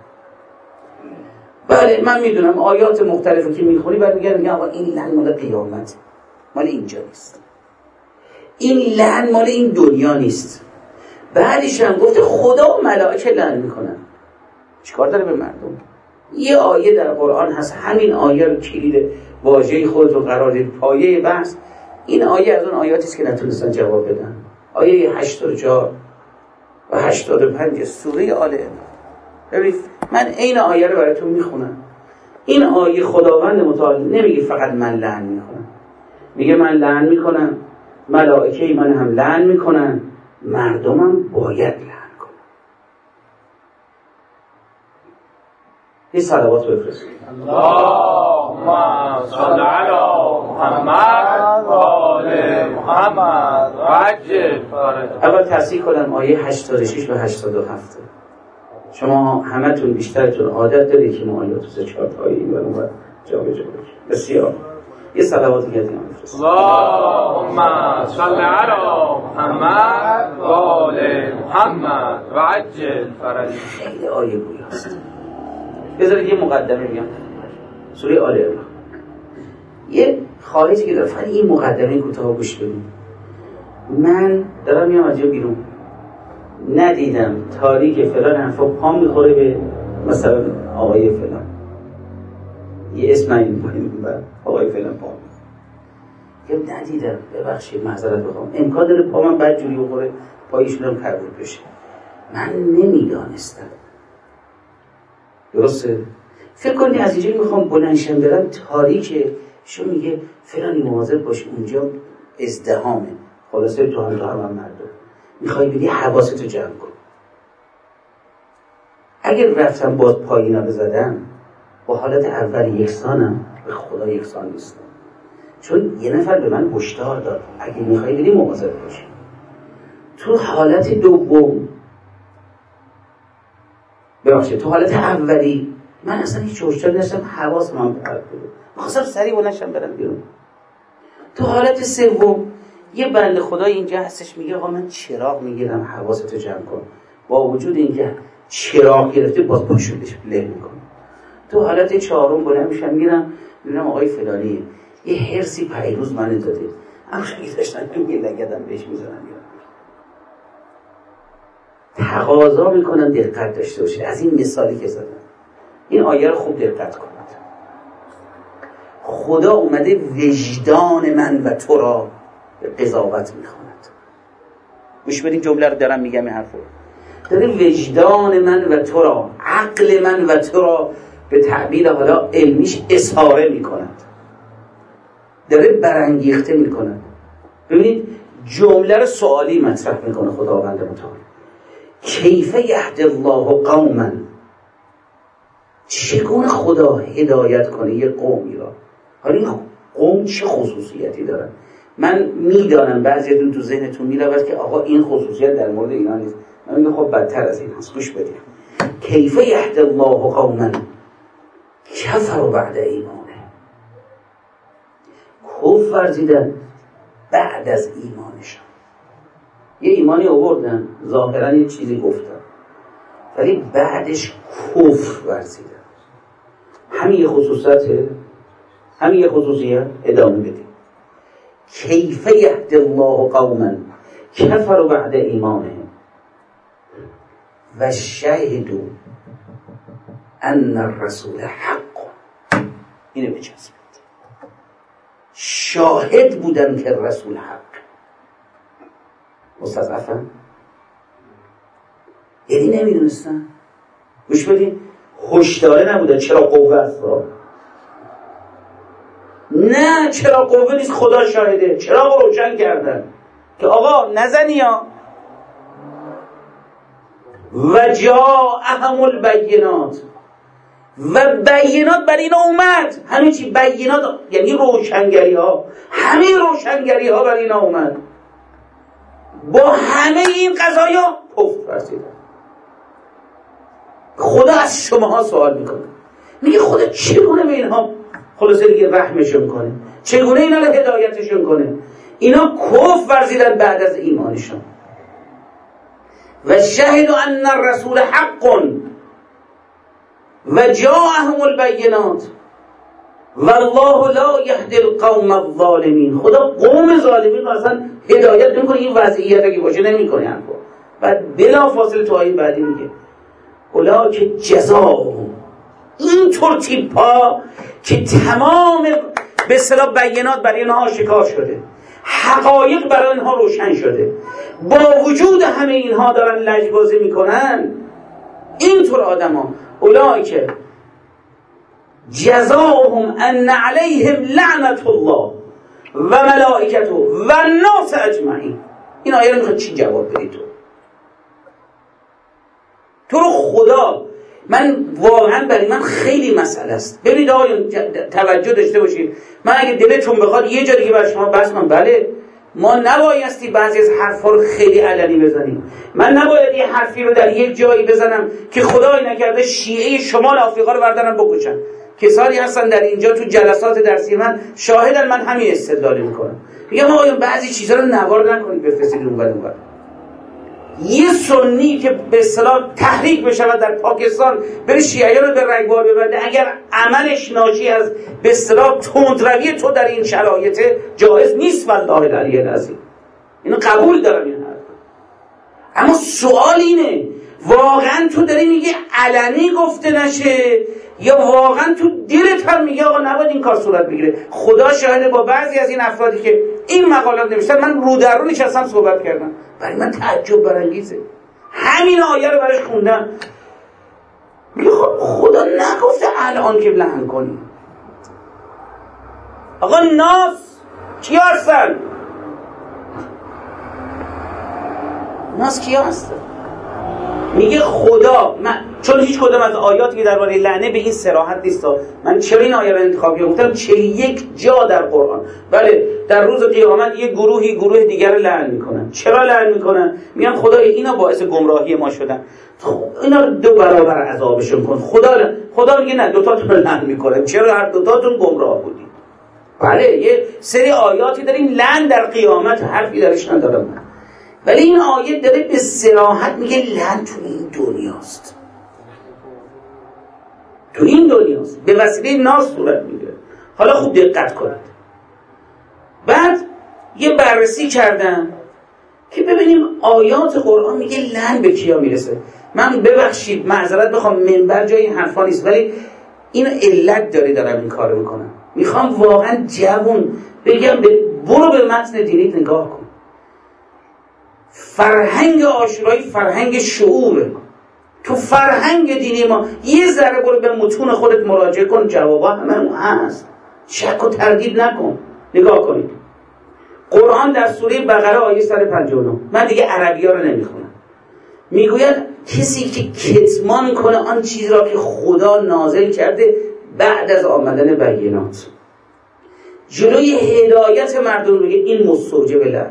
Speaker 1: بله من میدونم آیات مختلفی که میخونی بعد میگن میگه آقا این لعن مال قیامت، مال اینجا نیست، این لعن مال این دنیا نیست. بعدش هم گفته خدا و ملائکه لعن میکنن. چیکار داره به مردم؟ یه آیه در قرآن هست همین آیه رو کلید واژه خودت رو قرار دید پایه بحث. این آیه از اون آیاتی است که نتونستن جواب بدن. آیه هشتاد و چهار و هشتاد و پنج سوره آل عمران. ببین من این آیه رو براتون میخونم. این آیه خداوند متعال نمیگه فقط من لعن میکنم، میگه من لعن میکنم، ملائکه من هم لعن میکنن، مردمم باید لعن کنن. این صلوات بفرستید.
Speaker 2: اللهم صل علی محمد و آل محمد و عجل فرجهم.
Speaker 1: اول تصحیح کنم آیه هشتاد و شش و هشتاد و هفت. شما همتون بیشترتون عادت دارید که ما آیات سه چهار تایی این برون و جا به جا بگیم. بسیار یه صلواتی که دیگه بفرستید.
Speaker 2: اللهم صل علی محمد و آل محمد و عجل فرجهم.
Speaker 1: خیلی آیه گویاست. بذارید یه مقدمه بگم. سوره آل عمران. یه خواهشی که دارم، فقط این مقدمه کوتاه گوش بدید. من دارم میام از جا بیرون، ندیدم تاریک فلان حرفا پا میخوره به مثلا آقای فلان، یه اسم نمی‌بریم بعد آقای فلان پا میخوره، یا ندیدم، ببخشید معذرت بخوام، امکان داره پا من بعد جوری بخوره پایشون هم کبود بشه. من نمیدانستم. درسته؟ فکر کنید از اینجا میخوام بلندشم برم تاریکه، شو میگه فلانی مواظب باش اونجا ازدحامه، خلاصه تو هم تو هم, هم مردم میخوای بگی حواستو جمع کن. اگر رفتم باز پایینا بزدم با حالت اول یکسانم، به خدا یکسان نیستم، چون یه نفر به من هشدار داد اگه میخوای بگی مواظب باش. تو حالت دوم ببخشید تو حالت اولی من اصلا هیچ هشدار نداشتم، حواسم هم پرت بود، می‌خواستم سریع بلندشم برم بیرون. تو حالت سوم یه بنده خدای اینجا هستش میگه آقا من چراغ میگیرم حواستو جمع کن، با وجود اینکه چراغ گرفته باز پاشونش له میکنه. تو حالت چهارم بلند میشم میرم میبینم آقای فلانی یه هرسی پیروز من داده، اما خیلی داشتن یه لگدم بهش میزنم میرم. تقاضا میکنم دقت داشته باشه از این مثالی که زدم. این آیه رو خوب دقت کنید. خدا اومده وجدان من و تو را به قضاوت میخواند. گوش بدین جمله رو دارم میگم، این حرفو داره وجدان من و تو را، عقل من و تو را به تعبیر حالا علمیش اساره میکند، داره برانگیخته میکند. ببینید جمله رو سوالی مطرح میکنه خداوند متعال. کیف یهدی الله قوما، چگونه خدا هدایت کنه یه قومی را؟ حالا این قوم چه خصوصیتی دارن؟ من میدانم بعضیتون تو ذهنتون میرود که آقا این خصوصیت در مورد اینا نیست. من میگم خب بدتر از این هست. گوش بدید. کیف یهدی الله قوما کفروا بعد ایمانه، کفر ورزیدن بعد از ایمانشان. یه ایمانی آوردن، ظاهرا یه چیزی گفتن، ولی بعدش کفر ورزیدن. همین یه خصوصیته، همین یه خصوصیت. ادامه بدیم. کیف یهدی الله قوما کفروا بعد ایمانهم و شهدوا ان الرسول حق. اینو بچسبید. شاهد بودن که رسول حق. مستضعفن؟ یعنی نمیدونستن. گوش بدین، هشدار نبودن. چرا قوه است؟ نه، چرا قوه نیست، خدا شاهده. چرا روشن کردن که آقا نزنی ها. و جاءهم البینات، و بینات برای اینا اومد. همین چی بینات یعنی روشنگری ها، همین روشنگری ها برای اینا اومد. با همه این قضایا کفر ورزیدن. خدا از شماها سوال میکنه، میگه خدا چگونه به اینها خلاصه دیگه رحمشون کنه، چگونه اینا رو هدایتشون کنه؟ اینا کفر ورزیدن بعد از ایمانشون. و شهدوا ان الرسول حق و جاءهم البینات والله لا یهدی القوم الظالمین. خدا قوم ظالمین رو اصلا هدایت نمیکنه. این وضعیت اگه باشه نمیکنه. بعد بلا فاصله تو آیه بعدی میگه اولا که جزاهم، این طور تیپا که تمام به اصطلاح بینات برای اینها آشکار شده، حقایق برای اینها روشن شده، با وجود همه اینها دارن لجبازی میکنن. اینطور آدم ها اولایی که جزاهم ان علیهم لعنت الله و ملائکته و الناس اجمعین. این آیه رو میخواد چی جواب بدی تو؟ تو رو خدا، من واقعا برای من خیلی مسئله است. ببینید آقایون توجه داشته باشید، من اگه دلتون بخواد یه جا دیگه برای شما بحث کنم، بله ما نبایستی بعضی از حرفا رو خیلی علنی بزنیم. من نباید یه حرفی رو در یک جایی بزنم که خدای نکرده شیعه شمال آفریقا رو بردارن بکشن. کسانی هستن در اینجا تو جلسات درسی من شاهدن، من همین استدلال میکنم. میگم آقایون بعضی چیزا رو نوار نکنید بفرستید اون ور اون ور. یه سنی که به اصطلاح تحریک بشود در پاکستان بره شیعیان رو به رگبار ببنده، اگر عملش ناشی از به اصطلاح تندروی تو در این شرایط جایز نیست، والله العلی العظیم. اینو قبول دارم این حرف. اما سوال اینه واقعا تو داری میگه علنی گفته نشه یا واقعا تو دلت هم میگه آقا نباید این کار صورت بگیره؟ خدا شاهده با بعضی از این افرادی که این مقالات نوشتن من رو در رو نشستم صحبت کردم، برای من تعجب برانگیزه. همین آیه رو براش خوندم، میگه خدا نگفته الان که لعن کنی. آقا ناس کی هستن؟ ناس کی هستن؟ میگه خدا، من چون هیچ کدوم از آیاتی که درباره لعنه به این صراحت نیست، من چرا این آیه رو انتخاب کردم؟ چه یک جا در قرآن بله در روز قیامت یک گروهی گروه دیگر رو لعن میکنن. چرا لعن میکنن؟ میگن خدای اینا باعث گمراهی ما شدن، اینا رو دو برابر عذابشون کن. خدا خدا میگه نه، دوتاتون رو لعن میکنه. چرا؟ هر دوتاتون گمراه بودید. بله یه سری آیاتی داریم لعن در قیامت، حرفی درش ندارم، ولی این آیه داره به صراحت میگه لعن تو این دنیاست، تو این دنیاست، به وسیله ناس صورت میگیره. حالا خوب دقت کنید. بعد یه بررسی کردم که ببینیم آیات قرآن میگه لعن به کیا میرسه. من ببخشید معذرت بخوام، منبر جای این حرفا نیست، ولی این علت داره دارم این کارو میکنم. میخوام واقعا جوون بگم برو به متن دینیت نگاه کن. فرهنگ عاشورایی فرهنگ شعوره. تو فرهنگ دینی ما یه ذره برو به متون خودت مراجعه کن، جوابا همه هست، شک و تردید نکن. نگاه کنید قرآن در سوره بقره آیه صد و پنجاه و نه، من دیگه عربی ها رو نمیخونم، میگوید کسی که کتمان کنه آن چیز را که خدا نازل کرده بعد از آمدن بینات، جلوی هدایت مردم میگه این مستوجب لعنه.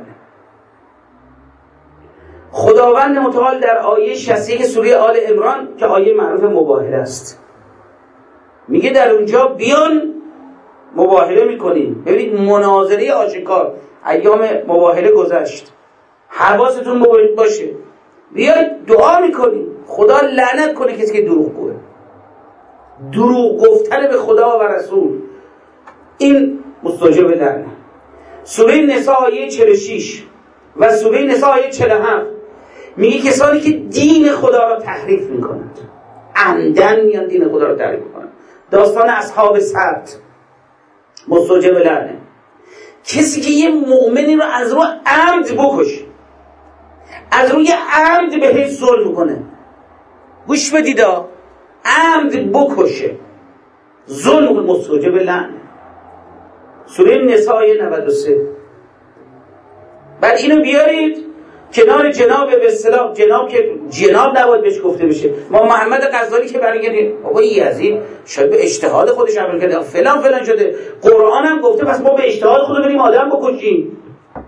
Speaker 1: خداوند متعال در آیه شصت و یک سوره آل عمران که آیه معروف مباهله است میگه در اونجا بیان مباهله میکنیم. ببینید مناظره آشکار، ایام مباهله گذشت، حواستون باشه، بیاید دعا میکنیم خدا لعنت کنه کسی که دروغ گوه. دروغ گفتن به خدا و رسول این مستوجب لعنه. سوره نساء آیه چهل و شش و سوره نساء آیه چهل و هفت میگه کسانی که دین خدا را تحریف میکنند، عمدن میان دین خدا را تحریف میکنند. داستان اصحاب سبت مستوجب لعنه. کسی که یه مؤمنی رو از رو عمد بکشه، از روی عمد بهش ظلم کنه، گوش بدیدا، عمد بکشه، ظلم مستوجب لعنه. سوره نساء نود و سه. بعد اینو بیارید کنار جناب به اصطلاح جناب که جناب نباید بهش گفته بشه، ما محمد غزالی که برگردیم بابا یزید شاید به اجتهاد خودش عمل کرده فلان فلان شده، قرآن هم گفته پس ما به اجتهاد خود بریم آدم بکشیم.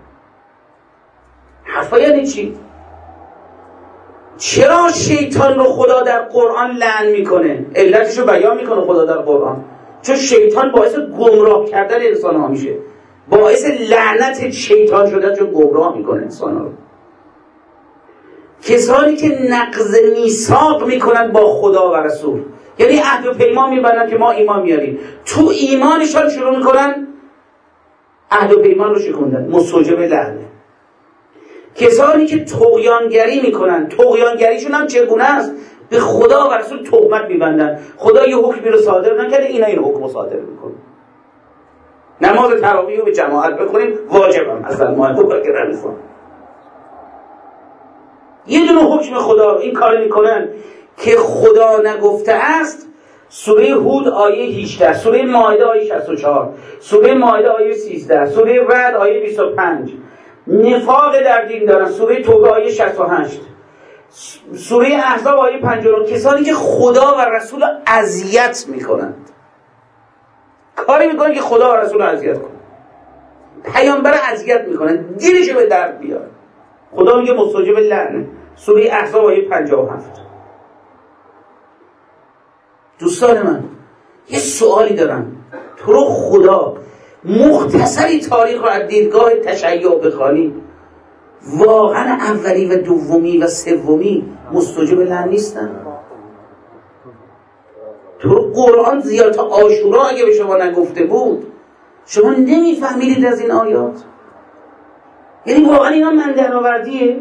Speaker 1: حرفا یعنی چی؟ چرا شیطان رو خدا در قرآن لعن میکنه؟ علتش رو بیان میکنه خدا در قرآن، چون شیطان باعث گمراه کردن انسان ها میشه، باعث لعنت شیطان شده، چون گمراه میکنه انسان ها رو. کسانی که نقض میثاق میکنن با خدا و رسول، یعنی عهد و پیمان میبندن که ما ایمان میاریم، تو ایمانشان شروع میکنن عهد و پیمان رو شکوندن، مستوجب لعنه. کسانی که طغیانگری میکنن، طغیانگریشون هم چگونه است؟ به خدا و رسول تهمت میبندن، خدا یه حکمی رو صادر نکرده اینا این حکم رو صادر میکنن. نماز تراویح رو به جماعت بخونیم واجبم اصلا ما مبارکه نمیخوام. یه دونه حکم خدا این کار میکنن که خدا نگفته است. سوره هود آیه هجده، سوره مائده آیه شصت و چهار، سوره مائده آیه سیزده، سوره رعد آیه بیست و پنج. نفاق در دین دارن، سوره توبه آیه شصت و هشت، سوره احزاب آیه پنجاه و نه. کسانی که خدا و رسول اذیت میکنند، کاری میکنن که خدا و رسول اذیت کنن، پیامبر اذیت میکنن، دلشو به درد بیار. خدا میگه مستجاب لعنه، سوره احزاب آیه پنجاه و هفت. دوستان من یه سوالی دارم، تو رو خدا مختصری تاریخ رو از دیدگاه تشیع بخوانی، واقعا اولی و دومی و سومی مستجاب لعنه نیستن؟ تو رو قرآن زیارت عاشورا اگه به شما نگفته بود شما نمیفهمیدید از این آیات؟ یعنی واقعا اینا من درآوردیه؟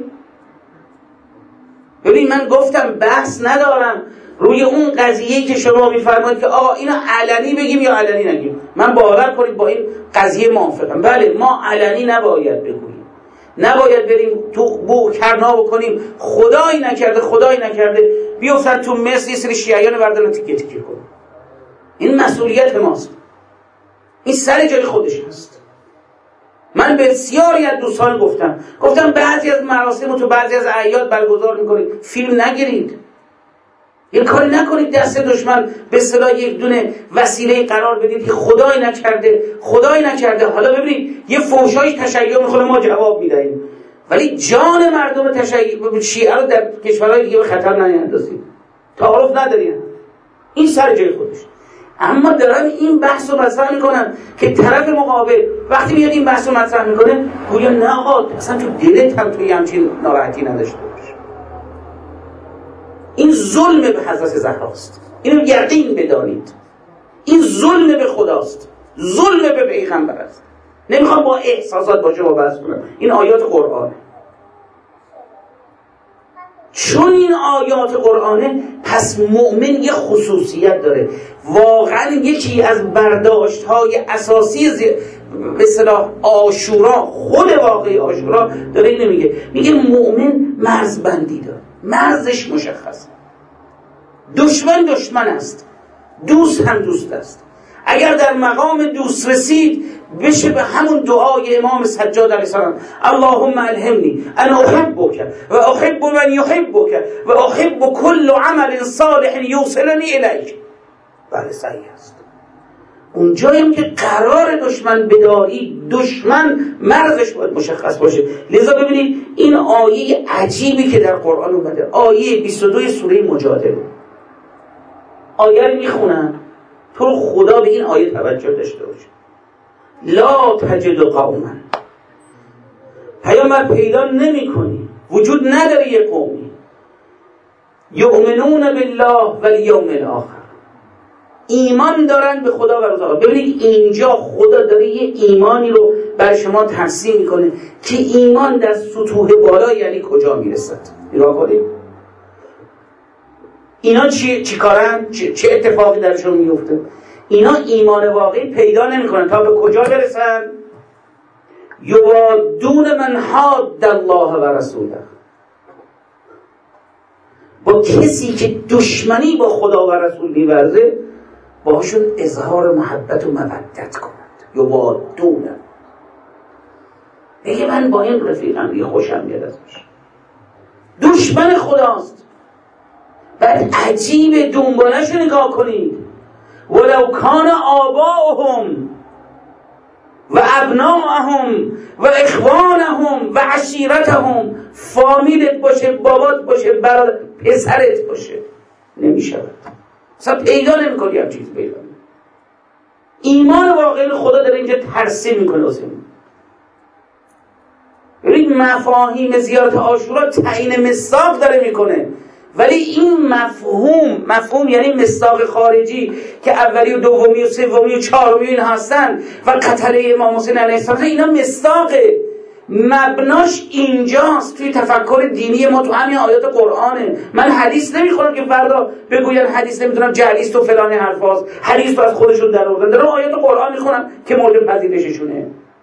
Speaker 1: ببین من گفتم بحث ندارم روی اون قضیه‌ای که شما میفرمایید که آقا اینو علنی بگیم یا علنی نگیم. من باور کنید با این قضیه موافقم. بله ما علنی نباید بگوییم، نباید بریم تو بو کرنا بکنیم خدایی نکرده خدایی نکرده بیافتن تو مصر یه سری شیعیان بردارن تیکه تیکه کنن. این مسئولیت ماست، این سر جای خودش هست. من بسیاری از دوستان گفتم گفتم بعضی از مراسم تو بعضی از اعیاد برگزار میکنید، فیلم نگیرید، یه کاری نکنید دست دشمن به اصطلاح یک دونه وسیله قرار بدید که خدای نکرده خدای نکرده. حالا ببینید یه فوشای تشیع میخوره ما جواب میدهیم، ولی جان مردم تشیع شیعه رو در کشورهای دیگه به خطر نیندازید. تعارف ندارید، این سر جای خودش. اما دارن این بحث رو مطرح میکنن که طرف مقابل وقتی میاد این بحث رو مطرح میکنه گویا نه آقا اصلا تو دلت هم توی همچین ناراحتی نداشته باش. این ظلم به حضرت زهراست، اینو یقین بدانید. این ظلم به خداست، ظلم به پیغمبر است. نمیخوام با احساسات باشه با بحث کنم، این آیات قرآنه. چون این آیات قرآنه پس مؤمن یه خصوصیت داره. واقعا یکی از برداشت‌های اساسی زی... به اصطلاح عاشورا، خود واقعی عاشورا داره اینو میگه، میگه مؤمن مرزبندی داره، مرزش مشخصه. دشمن دشمن است، دوست هم دوست است. اگر در مقام دوست رسید بشه به همون دعای امام سجاد علیه السلام، اللهم الهمنی ان احبک و احب من یحبک و احب کل عمل صالح یوصلنی الیک. بله صحیح است. اونجایی که قرار دشمن بداری، دشمن مرزش باید مشخص باشه. لذا ببینید این آیه عجیبی که در قرآن اومده، آیه بیست و دو سوره مجادله. آیه رو میخونن تو خدا به این آیه توجه داشته باشه. لا تجد قوما، پیامبر پیدا نمی کنی، وجود نداره یه قومی، یؤمنون بالله والیوم الاخر، ایمان دارن به خدا و روز آخر. ببینید اینجا خدا داره یه ایمانی رو بر شما ترسیم میکنه که ایمان در سطوح بالا یعنی کجا میرسد. نگاه کنید اینا چی, چی کارن؟ چه, چه اتفاقی درشون میفته؟ اینا ایمان واقعی پیدا نمیکنن تا به کجا برسن؟ یوادون من حاد الله و رسوله، با کسی که دشمنی با خدا و رسول می‌ورزه باهاشون اظهار محبت و مودت کنند. یوادون، بگه من با این رفیقم دیگه خوشم میاد ازش، دشمن خداست. بعد عجیب دنبالش رو نگاه کنید، ولو کان آباؤهم و ابناءهم و اخوانهم و عشیرتهم، فامیلت باشه، بابات باشه، برادر پسرت باشه، نمیشود. اصلا پیدا نمی‌کنی هم چیز پیدا نمی. ایمان واقعی خدا داره اینجا ترسیم میکنه. اصلا ببین مفاهیم زیارت عاشورا تعیین مصداق داره میکنه، ولی این مفهوم مفهوم یعنی مصداق خارجی که اولی و دومی و سومی و چهارمی این هستن و قتل امام حسین علیه السلام، اینا مصداقه. مبناش اینجاست، توی تفکر دینی ما، تو همین آیات قرآنه. من حدیث نمیخونم که فردا بگوین حدیث نمیدونم جهلیست و فلان حرفاست، حدیث رو از خودشون در آوردن. دارم آیات قرآن میخونم که مورد پذیرششونه.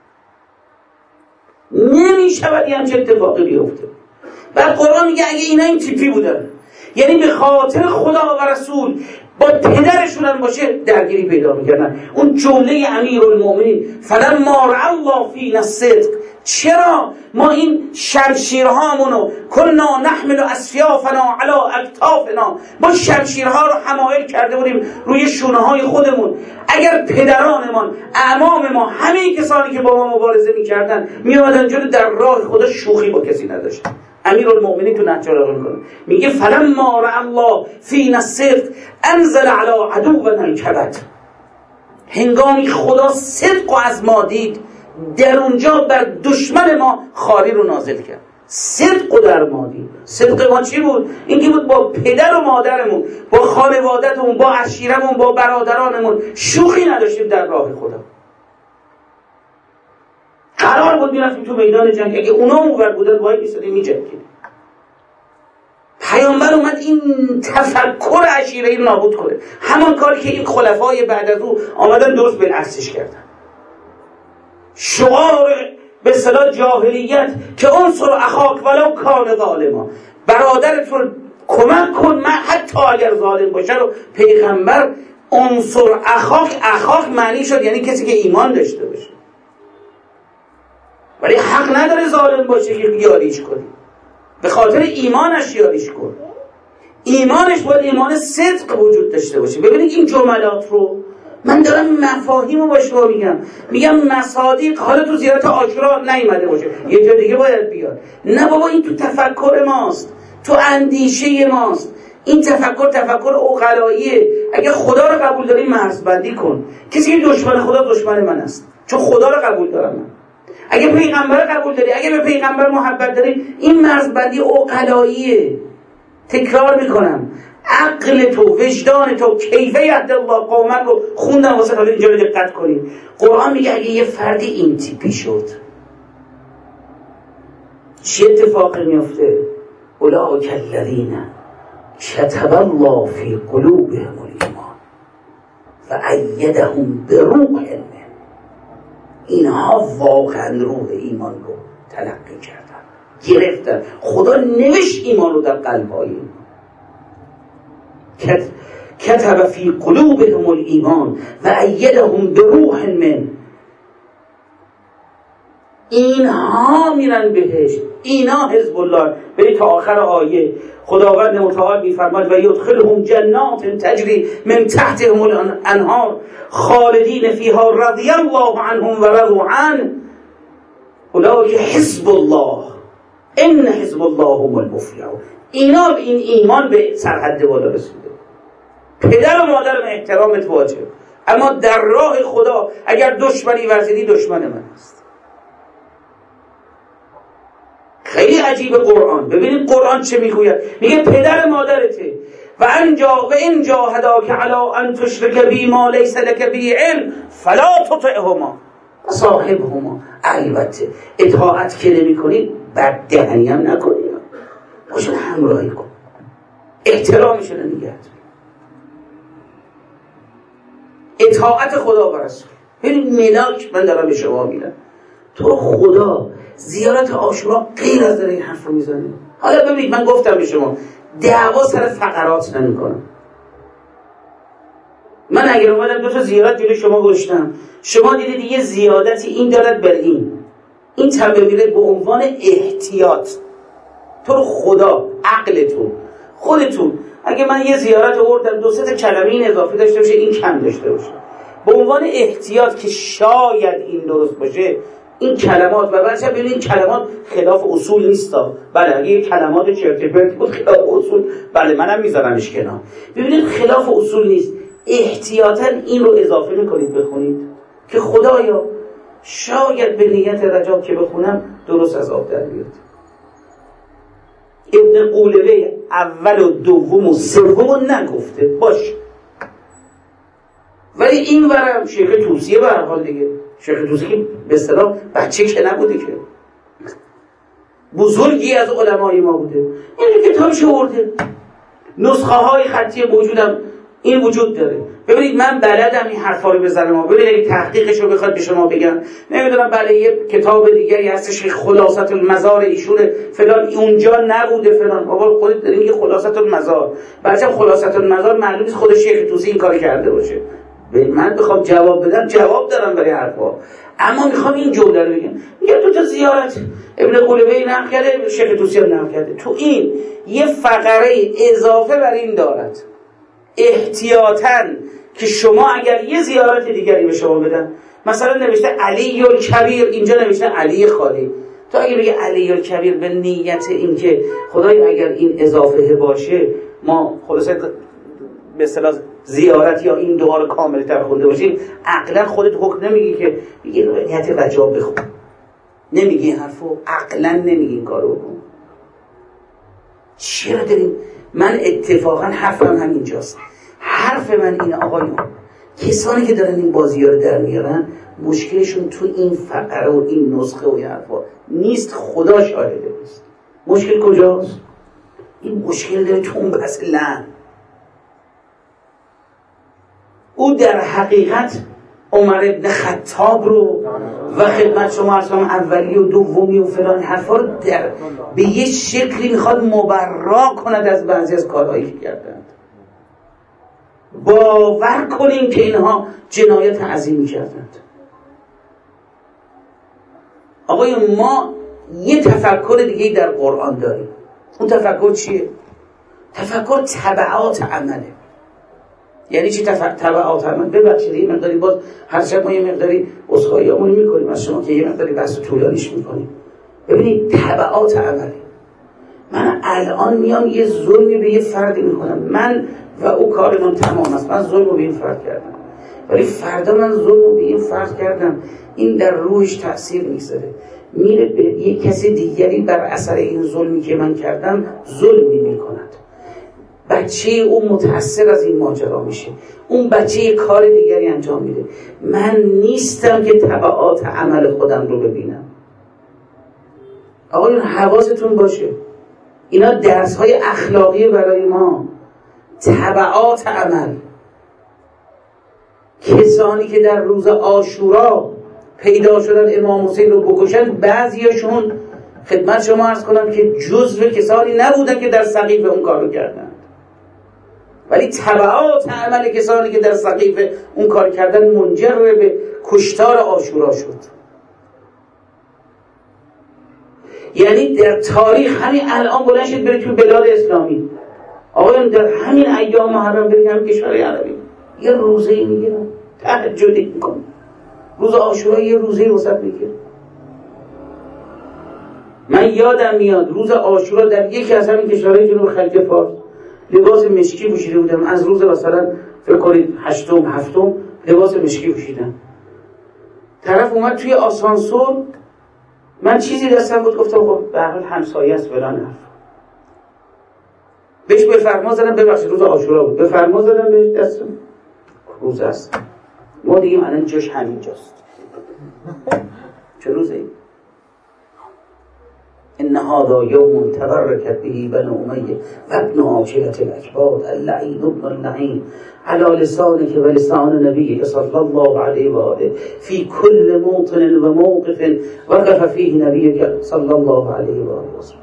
Speaker 1: نمیشود یه همچه اتفاقی بیفته. بعد قرآن میگه اگه اینا این تیپی بودن، یعنی به خاطر خدا و رسول با پدرشون هم باشه درگیری پیدا میکردن. اون جمله امیرالمومنین فلما رأى الله فینا الصدق، چرا ما این شمشیرهامونو کنا نحمل اسیافنا علی اکتافنا، ما شمشیرها رو حمایل کرده بودیم روی شونه های خودمون. اگر پدرانمان، اعمام ما، همه کسانی که با ما مبارزه میکردن میادن جلو در راه خدا، شوخی با کسی نداشتن. امیرالمومنین تو نهج البلاغه میکنه، میگه فلما رأى الله فینا الصدق انزل علی عدونا الکبد، هنگامی خدا صدق و از ما دید در اونجا بر دشمن ما خاری رو نازل کرد. صدق و در ما دید. صدق ما چی بود؟ اینکه بود با پدر و مادرمون، با خانواده‌مون، با عشیرمون، با برادرانمون شوخی نداشتیم در راه خدا. قرار بود میرفتیم تو میدان جنگ، اگه اونا اونور بودن وای میسادیم میجنگیدیم. پیامبر اومد این تفکر عشیره‌ای رو نابود کنه، همان کاری که این خلفای بعد از او آمدن درست بالعکسش کردن. شعار به اصطلاح جاهلیت که انصر اخاک ولو کان ظالما، برادرت رو کمک کن من حتی اگر ظالم باشه رو. پیغمبر انصر اخاک، اخاک معنی شد یعنی کسی که ایمان داشته باشه، ولی حق نداره ظالم باشه که یاریش کنی، به خاطر ایمانش یاریش کن. ایمانش باید ایمان صدق وجود داشته باشه. ببینید این جملات رو من دارم مفاهیم رو با شما میگم، میگم مصادیق حالا تو زیارت عاشورا نیومده باشه، یه جا دیگه باید بیاد. نه بابا، این تو تفکر ماست، تو اندیشه ماست. این تفکر تفکر عقلاییه. اگه خدا رو قبول داری مرزبندی کن. کسی که دشمن خدا دشمن من است، چون خدا رو قبول دارم من. اگه پیغمبر قبول داری، اگه به پیغمبر محبت داری، این مرزبندی عقلاییه. تکرار میکنم، عقل تو، وجدان تو، کیفه یهد الله قوما رو خوندم واسه حالا اینجا رو دقت کنید. قرآن میگه اگه یه فردی این تیپی شد چه اتفاقی میفته؟ اولئک الذین کتب الله فی قلوبهم الایمان فأیدهم بروح منه. اینها واقعا روح ایمان رو تلقی کردن، گرفتن. خدا نوشت ایمان رو در قلب‌های ایمان. کتب فی قلوبهم الایمان و ایدهم بروح من. اینها میرن بهشت، اینا حزب الله. برید تا آخر آیه خداوند متعال میفرماد و یدخلهم جنات تجری من تحتهم الانهار خالدین فیها رضی الله عنهم و رضوا عنه اولئک حزب الله ان حزب الله هم المفلحون. اینا به این ایمان به سرحد بالا رسیده. پدر و مادرم احترامت واجب، اما در راه خدا اگر دشمنی ورزیدی دشمن من است. خیلی عجیب قرآن. ببینید قرآن چه میگوید. میگه پدر مادرته و انجا و ان جاهداک علی ان تشرک بی ما لیس لک به علم فلا تطعهما و صاحبهما. البته اطاعت که نمی‌کنی بد دهنی هم نکنی، باشون همراهی کن، احترامشون نگه دار. اطاعت خدا و رسول. ببین ملاک من دارم به شما میگم، تو خدا زیارت عاشورا غیر از این حرف رو میزنه. حالا ببینید من گفتم به شما دعوا سر فقرات نمی‌کنم. من اگر اومدم دو تا زیارت جلوی شما گذاشتم، شما دیدید یه زیادتی این دارد بر این، این تبه میره به عنوان احتیاط. تو رو خدا، عقلتون، خودتون، اگه من یه زیارت آوردم دو سه تا کلمه این اضافه داشته باشه، این کم داشته باشه، به عنوان احتیاط که شاید این درست باشه، این کلمات و بچه ببینید این کلمات خلاف اصول نیستا. بله اگه این کلمات چرت و پرت بود خلاف اصول، بله منم میذارمش کنار. ببینید خلاف اصول نیست، احتیاطاً این رو اضافه میکنید بخونید که خدایا شاید به نیت رجب که بخونم درست از آب در بیاد. ابن قولوی اول و دوم و سوم نگفته باش، ولی این ورم شیخ توسیه به هر حال دیگه. شیخ توسی که به اصطلاح بچه که نبوده که بزرگی از علمای ما بوده، این کتابش آورده، نسخه های خطی موجودم این وجود داره. ببینید من بلدم این حرفا رو بزنم، ببینید اگه تحقیقش رو بخواد به شما بگم نمیدونم، بله یه کتاب دیگری هستش خلاصه المزار ایشون فلان اونجا نبوده فلان، بابا خودت داری میگه خلاصه المزار، بعضی خلاصه المزار معلوم نیست خود شیخ طوسی این کارو کرده باشه. من بخوام جواب بدم جواب دارم برای حرفا، اما میخوام این جمله رو بگم. میگه تو تا زیارت ابن قلبه نقل کرده، شیخ طوسی هم نقل کرده، تو این یه فقره اضافه بر این دارد احتیاطاً که شما اگر یه زیارت دیگری به شما بدن، مثلا نوشته علی الکبیر، اینجا نوشته علی خالی، تو اگه بگه علی الکبیر به نیت این که خدای اگر این اضافه باشه ما خلاصه به اصطلاح زیارت یا این دعا رو کامل‌تر خونده باشیم، عقلا خودت حکم نمیگی که یه نیت رجا بخون، نمیگی حرفو، عقلا نمیگی این کارو بکن. چرا داریم؟ من اتفاقا حرفم همینجاست، حرف من این آقایون کسانی که دارن این بازی‌ها رو در میارن مشکلشون تو این فقره و این نسخه و این حرفا نیست، خدا شاهده نیست. مشکل کجاست؟ این مشکل داره تو اون بحث لعن. او در حقیقت عمر ابن خطاب رو و خدمت شما اصلا اولی و دومی و فلان حرفا رو در به یه شکلی میخواد مبرا کند از بعضی از کارهایی که کردند. باور کنیم که اینها جنایت عظیمی کردند. آقای ما یه تفکر دیگه در قرآن داریم. اون تفکر چیه؟ تفکر تبعات عمله. یعنی چی تبعات عمل؟ ببخشید یه مقداری باز هر شب ما یه مقداری عذرخواهیامون میکنیم از شما که یه مقداری بحث طولانیش میکنیم. ببینید تبعات عمله. من الان میام یه ظلمی به یه فردی میکنم، من و او کارمان تمام است، من ظلم رو به این فرد کردم، ولی فردا من ظلم رو به این فرد کردم، این در روحش تأثیر میذاره، میره به یه کسی دیگری بر اثر این ظلمی که من کردم ظلمی میکند، بچه او متأثر از این ماجرا میشه، اون بچه یه کار دیگری انجام میده. من نیستم که تبعات عمل خودم رو ببینم. آقایون حواستون باشه، اینا درس های اخلاقی برای ما. تبعات عمل، کسانی که در روز عاشورا پیدا شدن امام حسین رو بکشن، بعضیاشون خدمت شما عرض کنم که جزو کسانی نبودن که در سقیفه اون کار رو کردن، ولی تبعات عمل کسانی که در سقیفه اون کار کردن منجر به کشتار عاشورا شد. یعنی در تاریخ همین الان بلند شد برید تو بلاد اسلامی، آقایان در همین ایام محرم برید همین کشورهای عربی یه روزه‌ای میگیرن، تهجدی میکنن، روز عاشورا یه روزه‌ای وسط میگیرن. من یادم میاد روز عاشورا در یکی از همین کشورهای جنوب خلیج فارس لباس مشکی پوشیده بودم، از روز مثلا فکر کنید هشتم هفتم لباس مشکی پوشیدم. طرف اومد توی آسانسور، من چیزی دستم بود، گفتم خب به هر حال همسایه است فلان حرف. بهش به فرما زدم، ببخشید روز عاشورا بود، به فرما زدم بهش دستم، روز است ما دیگه الان جاش همینجاست. چه روزی؟ ان هذا یوم تبرکت به بنو امیه و ابن عاشرة الاکباد اللعین ابن اللعین علی لسانک و لسان نبیک صلی الله علیه و آله فی کل موطن و موقف وقف فیه نبیک صلی الله علیه و آله وسلم.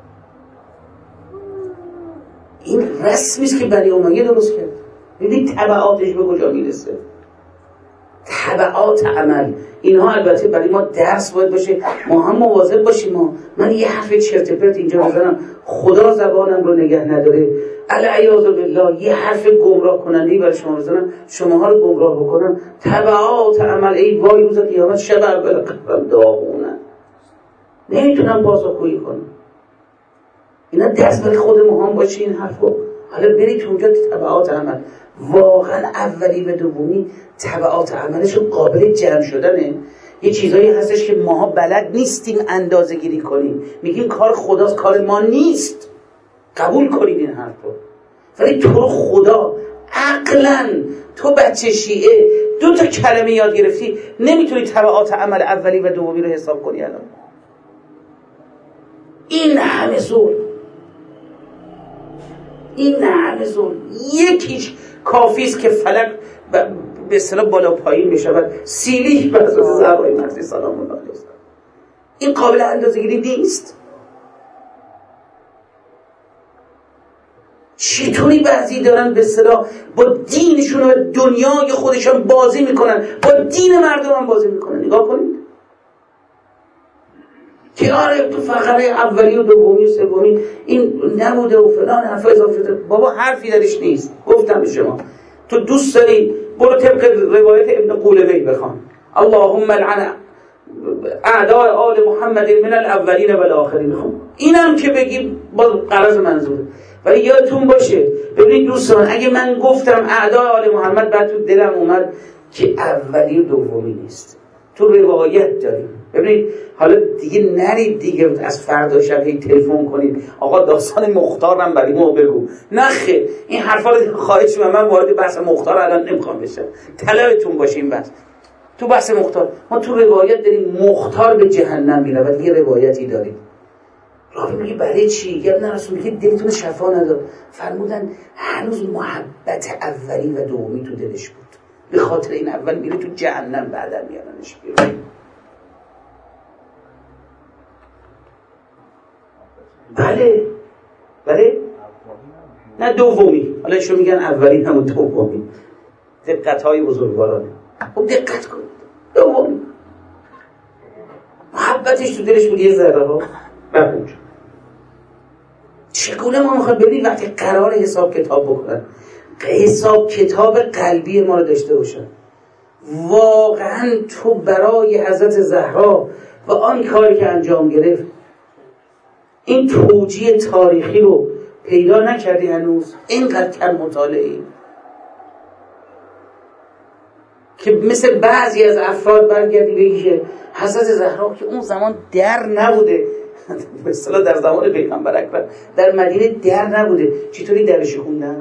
Speaker 1: این رسمی است که بنی امیه درست کرد. ببینید تبعاتش به کجا میرسه. تبعات عمل اینها البته برای ما درس باید باشه، ما هم مواظب باشیم. ما من یه حرف چرت پرت اینجا بزنم خدا زبانم رو نگه نداره، العیاذ بالله یه حرف گمراه کننده برای شما بزنم شماها رو گمراه بکنم. تبعات عمل ای وای روز قیامت شب اول قبرم داغونه، نمیتونم پاسخگویی کنم. اینا درس برای خود ما هم باشه این حرفو. حالا برید اونجا تبعات عمل، واقعا اولی و دومی تبعات عملشون قابل جمع شدنه. یه چیزایی هستش که ماها بلد نیستیم اندازه گیری کنیم، میگیم کار خداست، کار ما نیست. قبول کنید این حرف رو، ولی تو رو خدا عقلا تو بچه شیعه دو تا کلمه یاد گرفتی نمیتونی تبعات عمل اولی و دومی رو حساب کنی. الان این همه ظلم، این همه ظلم، یکیش کافیست که فلک به اصطلاح بالا پایین بشود، سیلیش بر اساس زهرای مهدی سلام الله علیها. این قابل اندازه‌گیری نیست. چطوری بعضی دارن به اصطلاح با دینشون و دنیای خودشون بازی میکنن، با دین مردم هم بازی میکنن. نگاه کنید که آره تو فقره اولی و دومی و سومی این نبوده و فلان حرفا اضافه شده. بابا حرفی درش نیست. گفتم به شما تو دوست داری برو طبق روایت ابن قولوی بخوان، اللهم لعن اعداء آل محمد من الاولین و الاخرین. خب اینم که بگی با غرض منظوره. ولی یادتون باشه، ببینید دوستان، اگه من گفتم اعداء آل محمد، بعد تو دلم اومد که اولی و دومی نیست، تو روایت داریم. ببینید حالا دیگه نرید دیگه از فردا شب هی تلفن کنید آقا داستان مختار هم برای ما بگو. نخه این حرفا رو خواهش شما، من وارد بحث مختار الان نمیخوام بشم، طلبتون باشه این بحث. تو بحث مختار ما تو روایت داریم مختار به جهنم میره و دیگه روایتی داریم. راوی میگه برای چی؟ یه نه رسول میگه دلتون شفا نداد. فرمودن هنوز محبت اولی و دومی تو دلش بود، به خاطر این اول میره تو جهنم، بعدا میارنش بیرون. بله بله نه دومی، حالا ایشون میگن اولی همون دومی. دقت های بزرگوارانه. خب دقت کنید، دومی محبتش تو دلش بود یه ذره ها بخونج. چگونه ما میخوایم ببینید وقتی قرار حساب کتاب بکنن، حساب کتاب قلبی ما رو داشته باشن، واقعا تو برای حضرت زهرا و آن کاری که انجام گرفت این توجیه تاریخی رو پیدا نکردی هنوز؟ اینقدر کم مطالعه‌ای که مثل بعضی از افراد برگردی بگی که حضرت زهرا که اون زمان در نبوده، به اصطلاح در زمان پیغمبر اکبر در مدینه در نبوده، چطوری درش خوندن؟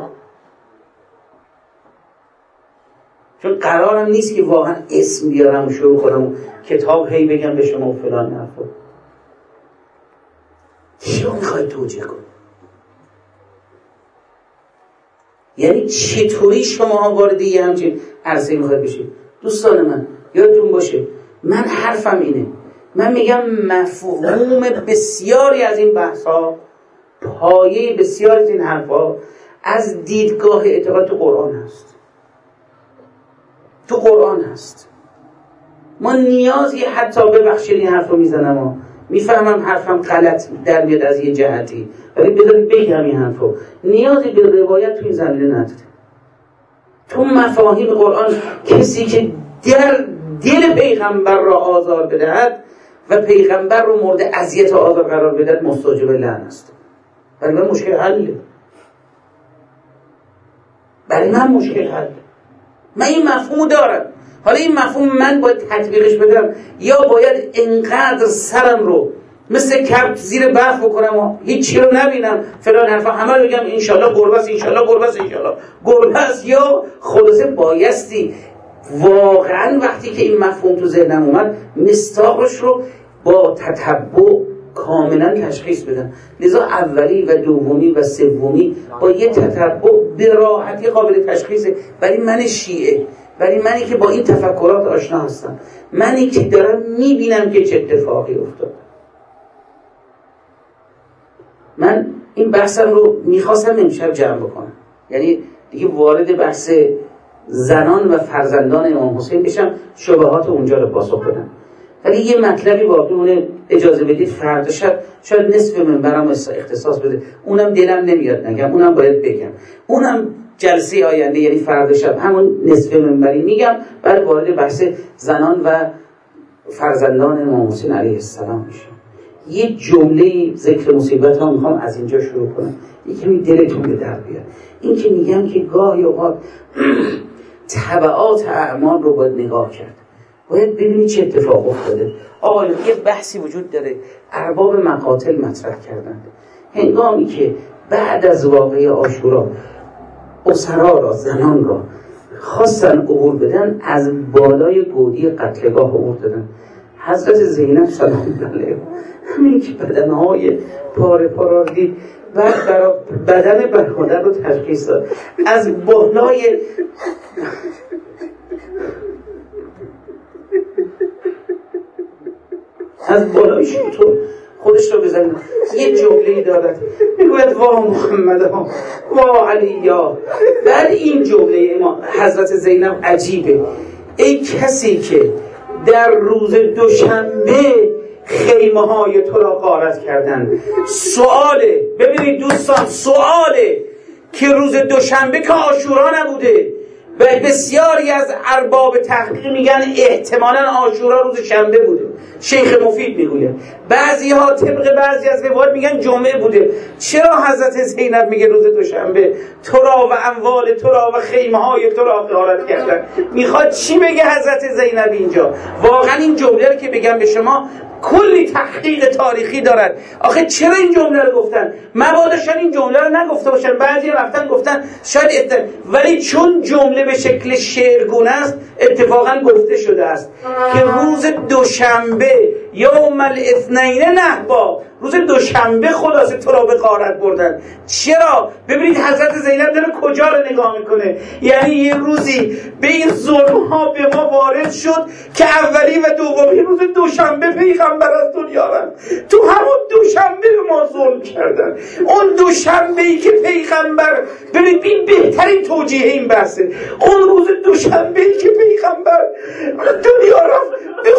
Speaker 1: چون قرارم نیست که واقعا اسم بیارم و شروع کنم و کتاب هی بگم به شما و فلان حرفا. چی رو میخوای توجیه کن؟ یعنی چطوری شما ها وارد یه همچین عرصه میخواید بشید؟ دوستان من یادتون باشه، من حرفم اینه، من میگم مفهوم بسیاری از این بحثا، پایه بسیاری از این حرفا از دیدگاه اعتقاد تو قرآن هست. تو قرآن هست. ما نیازی حتی ببخشید این حرف رو میزنم و میفهمم حرفم غلط در میاد از یه جهتی، ولی بذارید بگم این حرف رو، نیازی به روایت تو این زمینه نداره. تو مفاهیم قرآن کسی که در دل پیغمبر را آزار بدهد و پیغمبر رو مورد اذیت و آزار قرار بدهد مستوجب لعن است. برای من مشکل حله. برای من مشکل حله. من این مفهوم دارم. حالا این مفهوم من باید تطبیقش بدم یا باید انقدر سرم رو مثل کبک زیر برف بکنم و هیچی رو نبینم فلان حرفا همه رو بگم انشالله گربه است، انشالله گربه است، انشالله گربه است، یا خلاصه بایستی واقعا وقتی که این مفهوم تو ذهنم اومد مصداقش رو با تتبع کاملا تشخیص بدم. لذا اولی و دومی و سومی با یه تتبع به راحتی قابل تشخیصه. برای من شیعه، برای منی که با این تفکرات آشنا هستم، منی که دارم میبینم که چه اتفاقی افتاد. من این بحثم رو میخواستم امشب جمع بکنم، یعنی دیگه وارد بحث زنان و فرزندان امام حسین بشم، شبهات اونجا رو پاسخ بدم. ولی یه مطلبی باقی مونه، اجازه بدید فردا شب شاید نصف منبرم اختصاص بده، اونم دلم نمیاد نگم، اونم باید بگم، اونم جلسه آینده یعنی فردا شب همون نصف منبری میگم، بعد وارد بحث زنان و فرزندان امام حسین علیه السلام میشم. یه جمله ذکر مصیبت ها میخوام از اینجا شروع کنم، یکی می دلتون به در بیاد. این که میگم که گاهی اوقات تبعات اعمال رو باید نگاه کرد، باید ببینید چه اتفاق افتاده. آقا یه بحثی وجود داره، ارباب مقاتل مطرح کردن هنگامی که بعد از واقعه عاشورا اسرا را، زنان را خواستن عبور بدن، از بالای گودی قتلگاه عبور دادن. حضرت زینب سلام الله علیها همین که بدنهای پاره پاره دید بعد برا بدن برادر رو تشخیص داد از بالای از بالای شطور خودش رو بزنه. یه جمله‌ای دارد میگوید وا محمد ها وا علی ها. بعد این جمله ما حضرت زینب عجیبه. ای کسی که در روز دوشنبه خیمه های تو را غارت کردن. سواله، ببینید دوستان، سواله که روز دوشنبه که عاشورا نبوده و بسیاری از ارباب تحقیق میگن احتمالاً عاشورا روز شنبه بوده. شیخ مفید میگوید بعضی ها طبق بعضی از روایات میگن جمعه بوده. چرا حضرت زینب میگه روز دوشنبه تو را و اموال تو را و خیمه های تو را غارت کردن؟ میخواد چی بگه حضرت زینب اینجا؟ واقعا این جمله رو که بگم به شما کلی تحقیق تاریخی دارد. آخه چرا این جمله رو گفتن؟ مبادا شاید این جمله رو نگفته باشن، بعضی رفتن گفتن شاید ات... ولی چون جمله به شکل شعرگونه است اتفاقا گفته شده است که روز دوشنبه یوم الاثنین نهبا، روز دوشنبه خلاصه تو را به غارت بردن. چرا؟ ببینید حضرت زینب داره کجا رو نگاه میکنه. یعنی یه روزی به این ظلم ها به ما وارد شد که اولی و دومی روز دوشنبه پیغمبر از دنیا رفت. تو همون دوشنبه به ما ظلم کردن. اون دوشنبه ای که پیغمبر، ببینید این بهترین توجیه این بحثه، اون روز دوشنبه ای که پیغمبر دنیا رفت به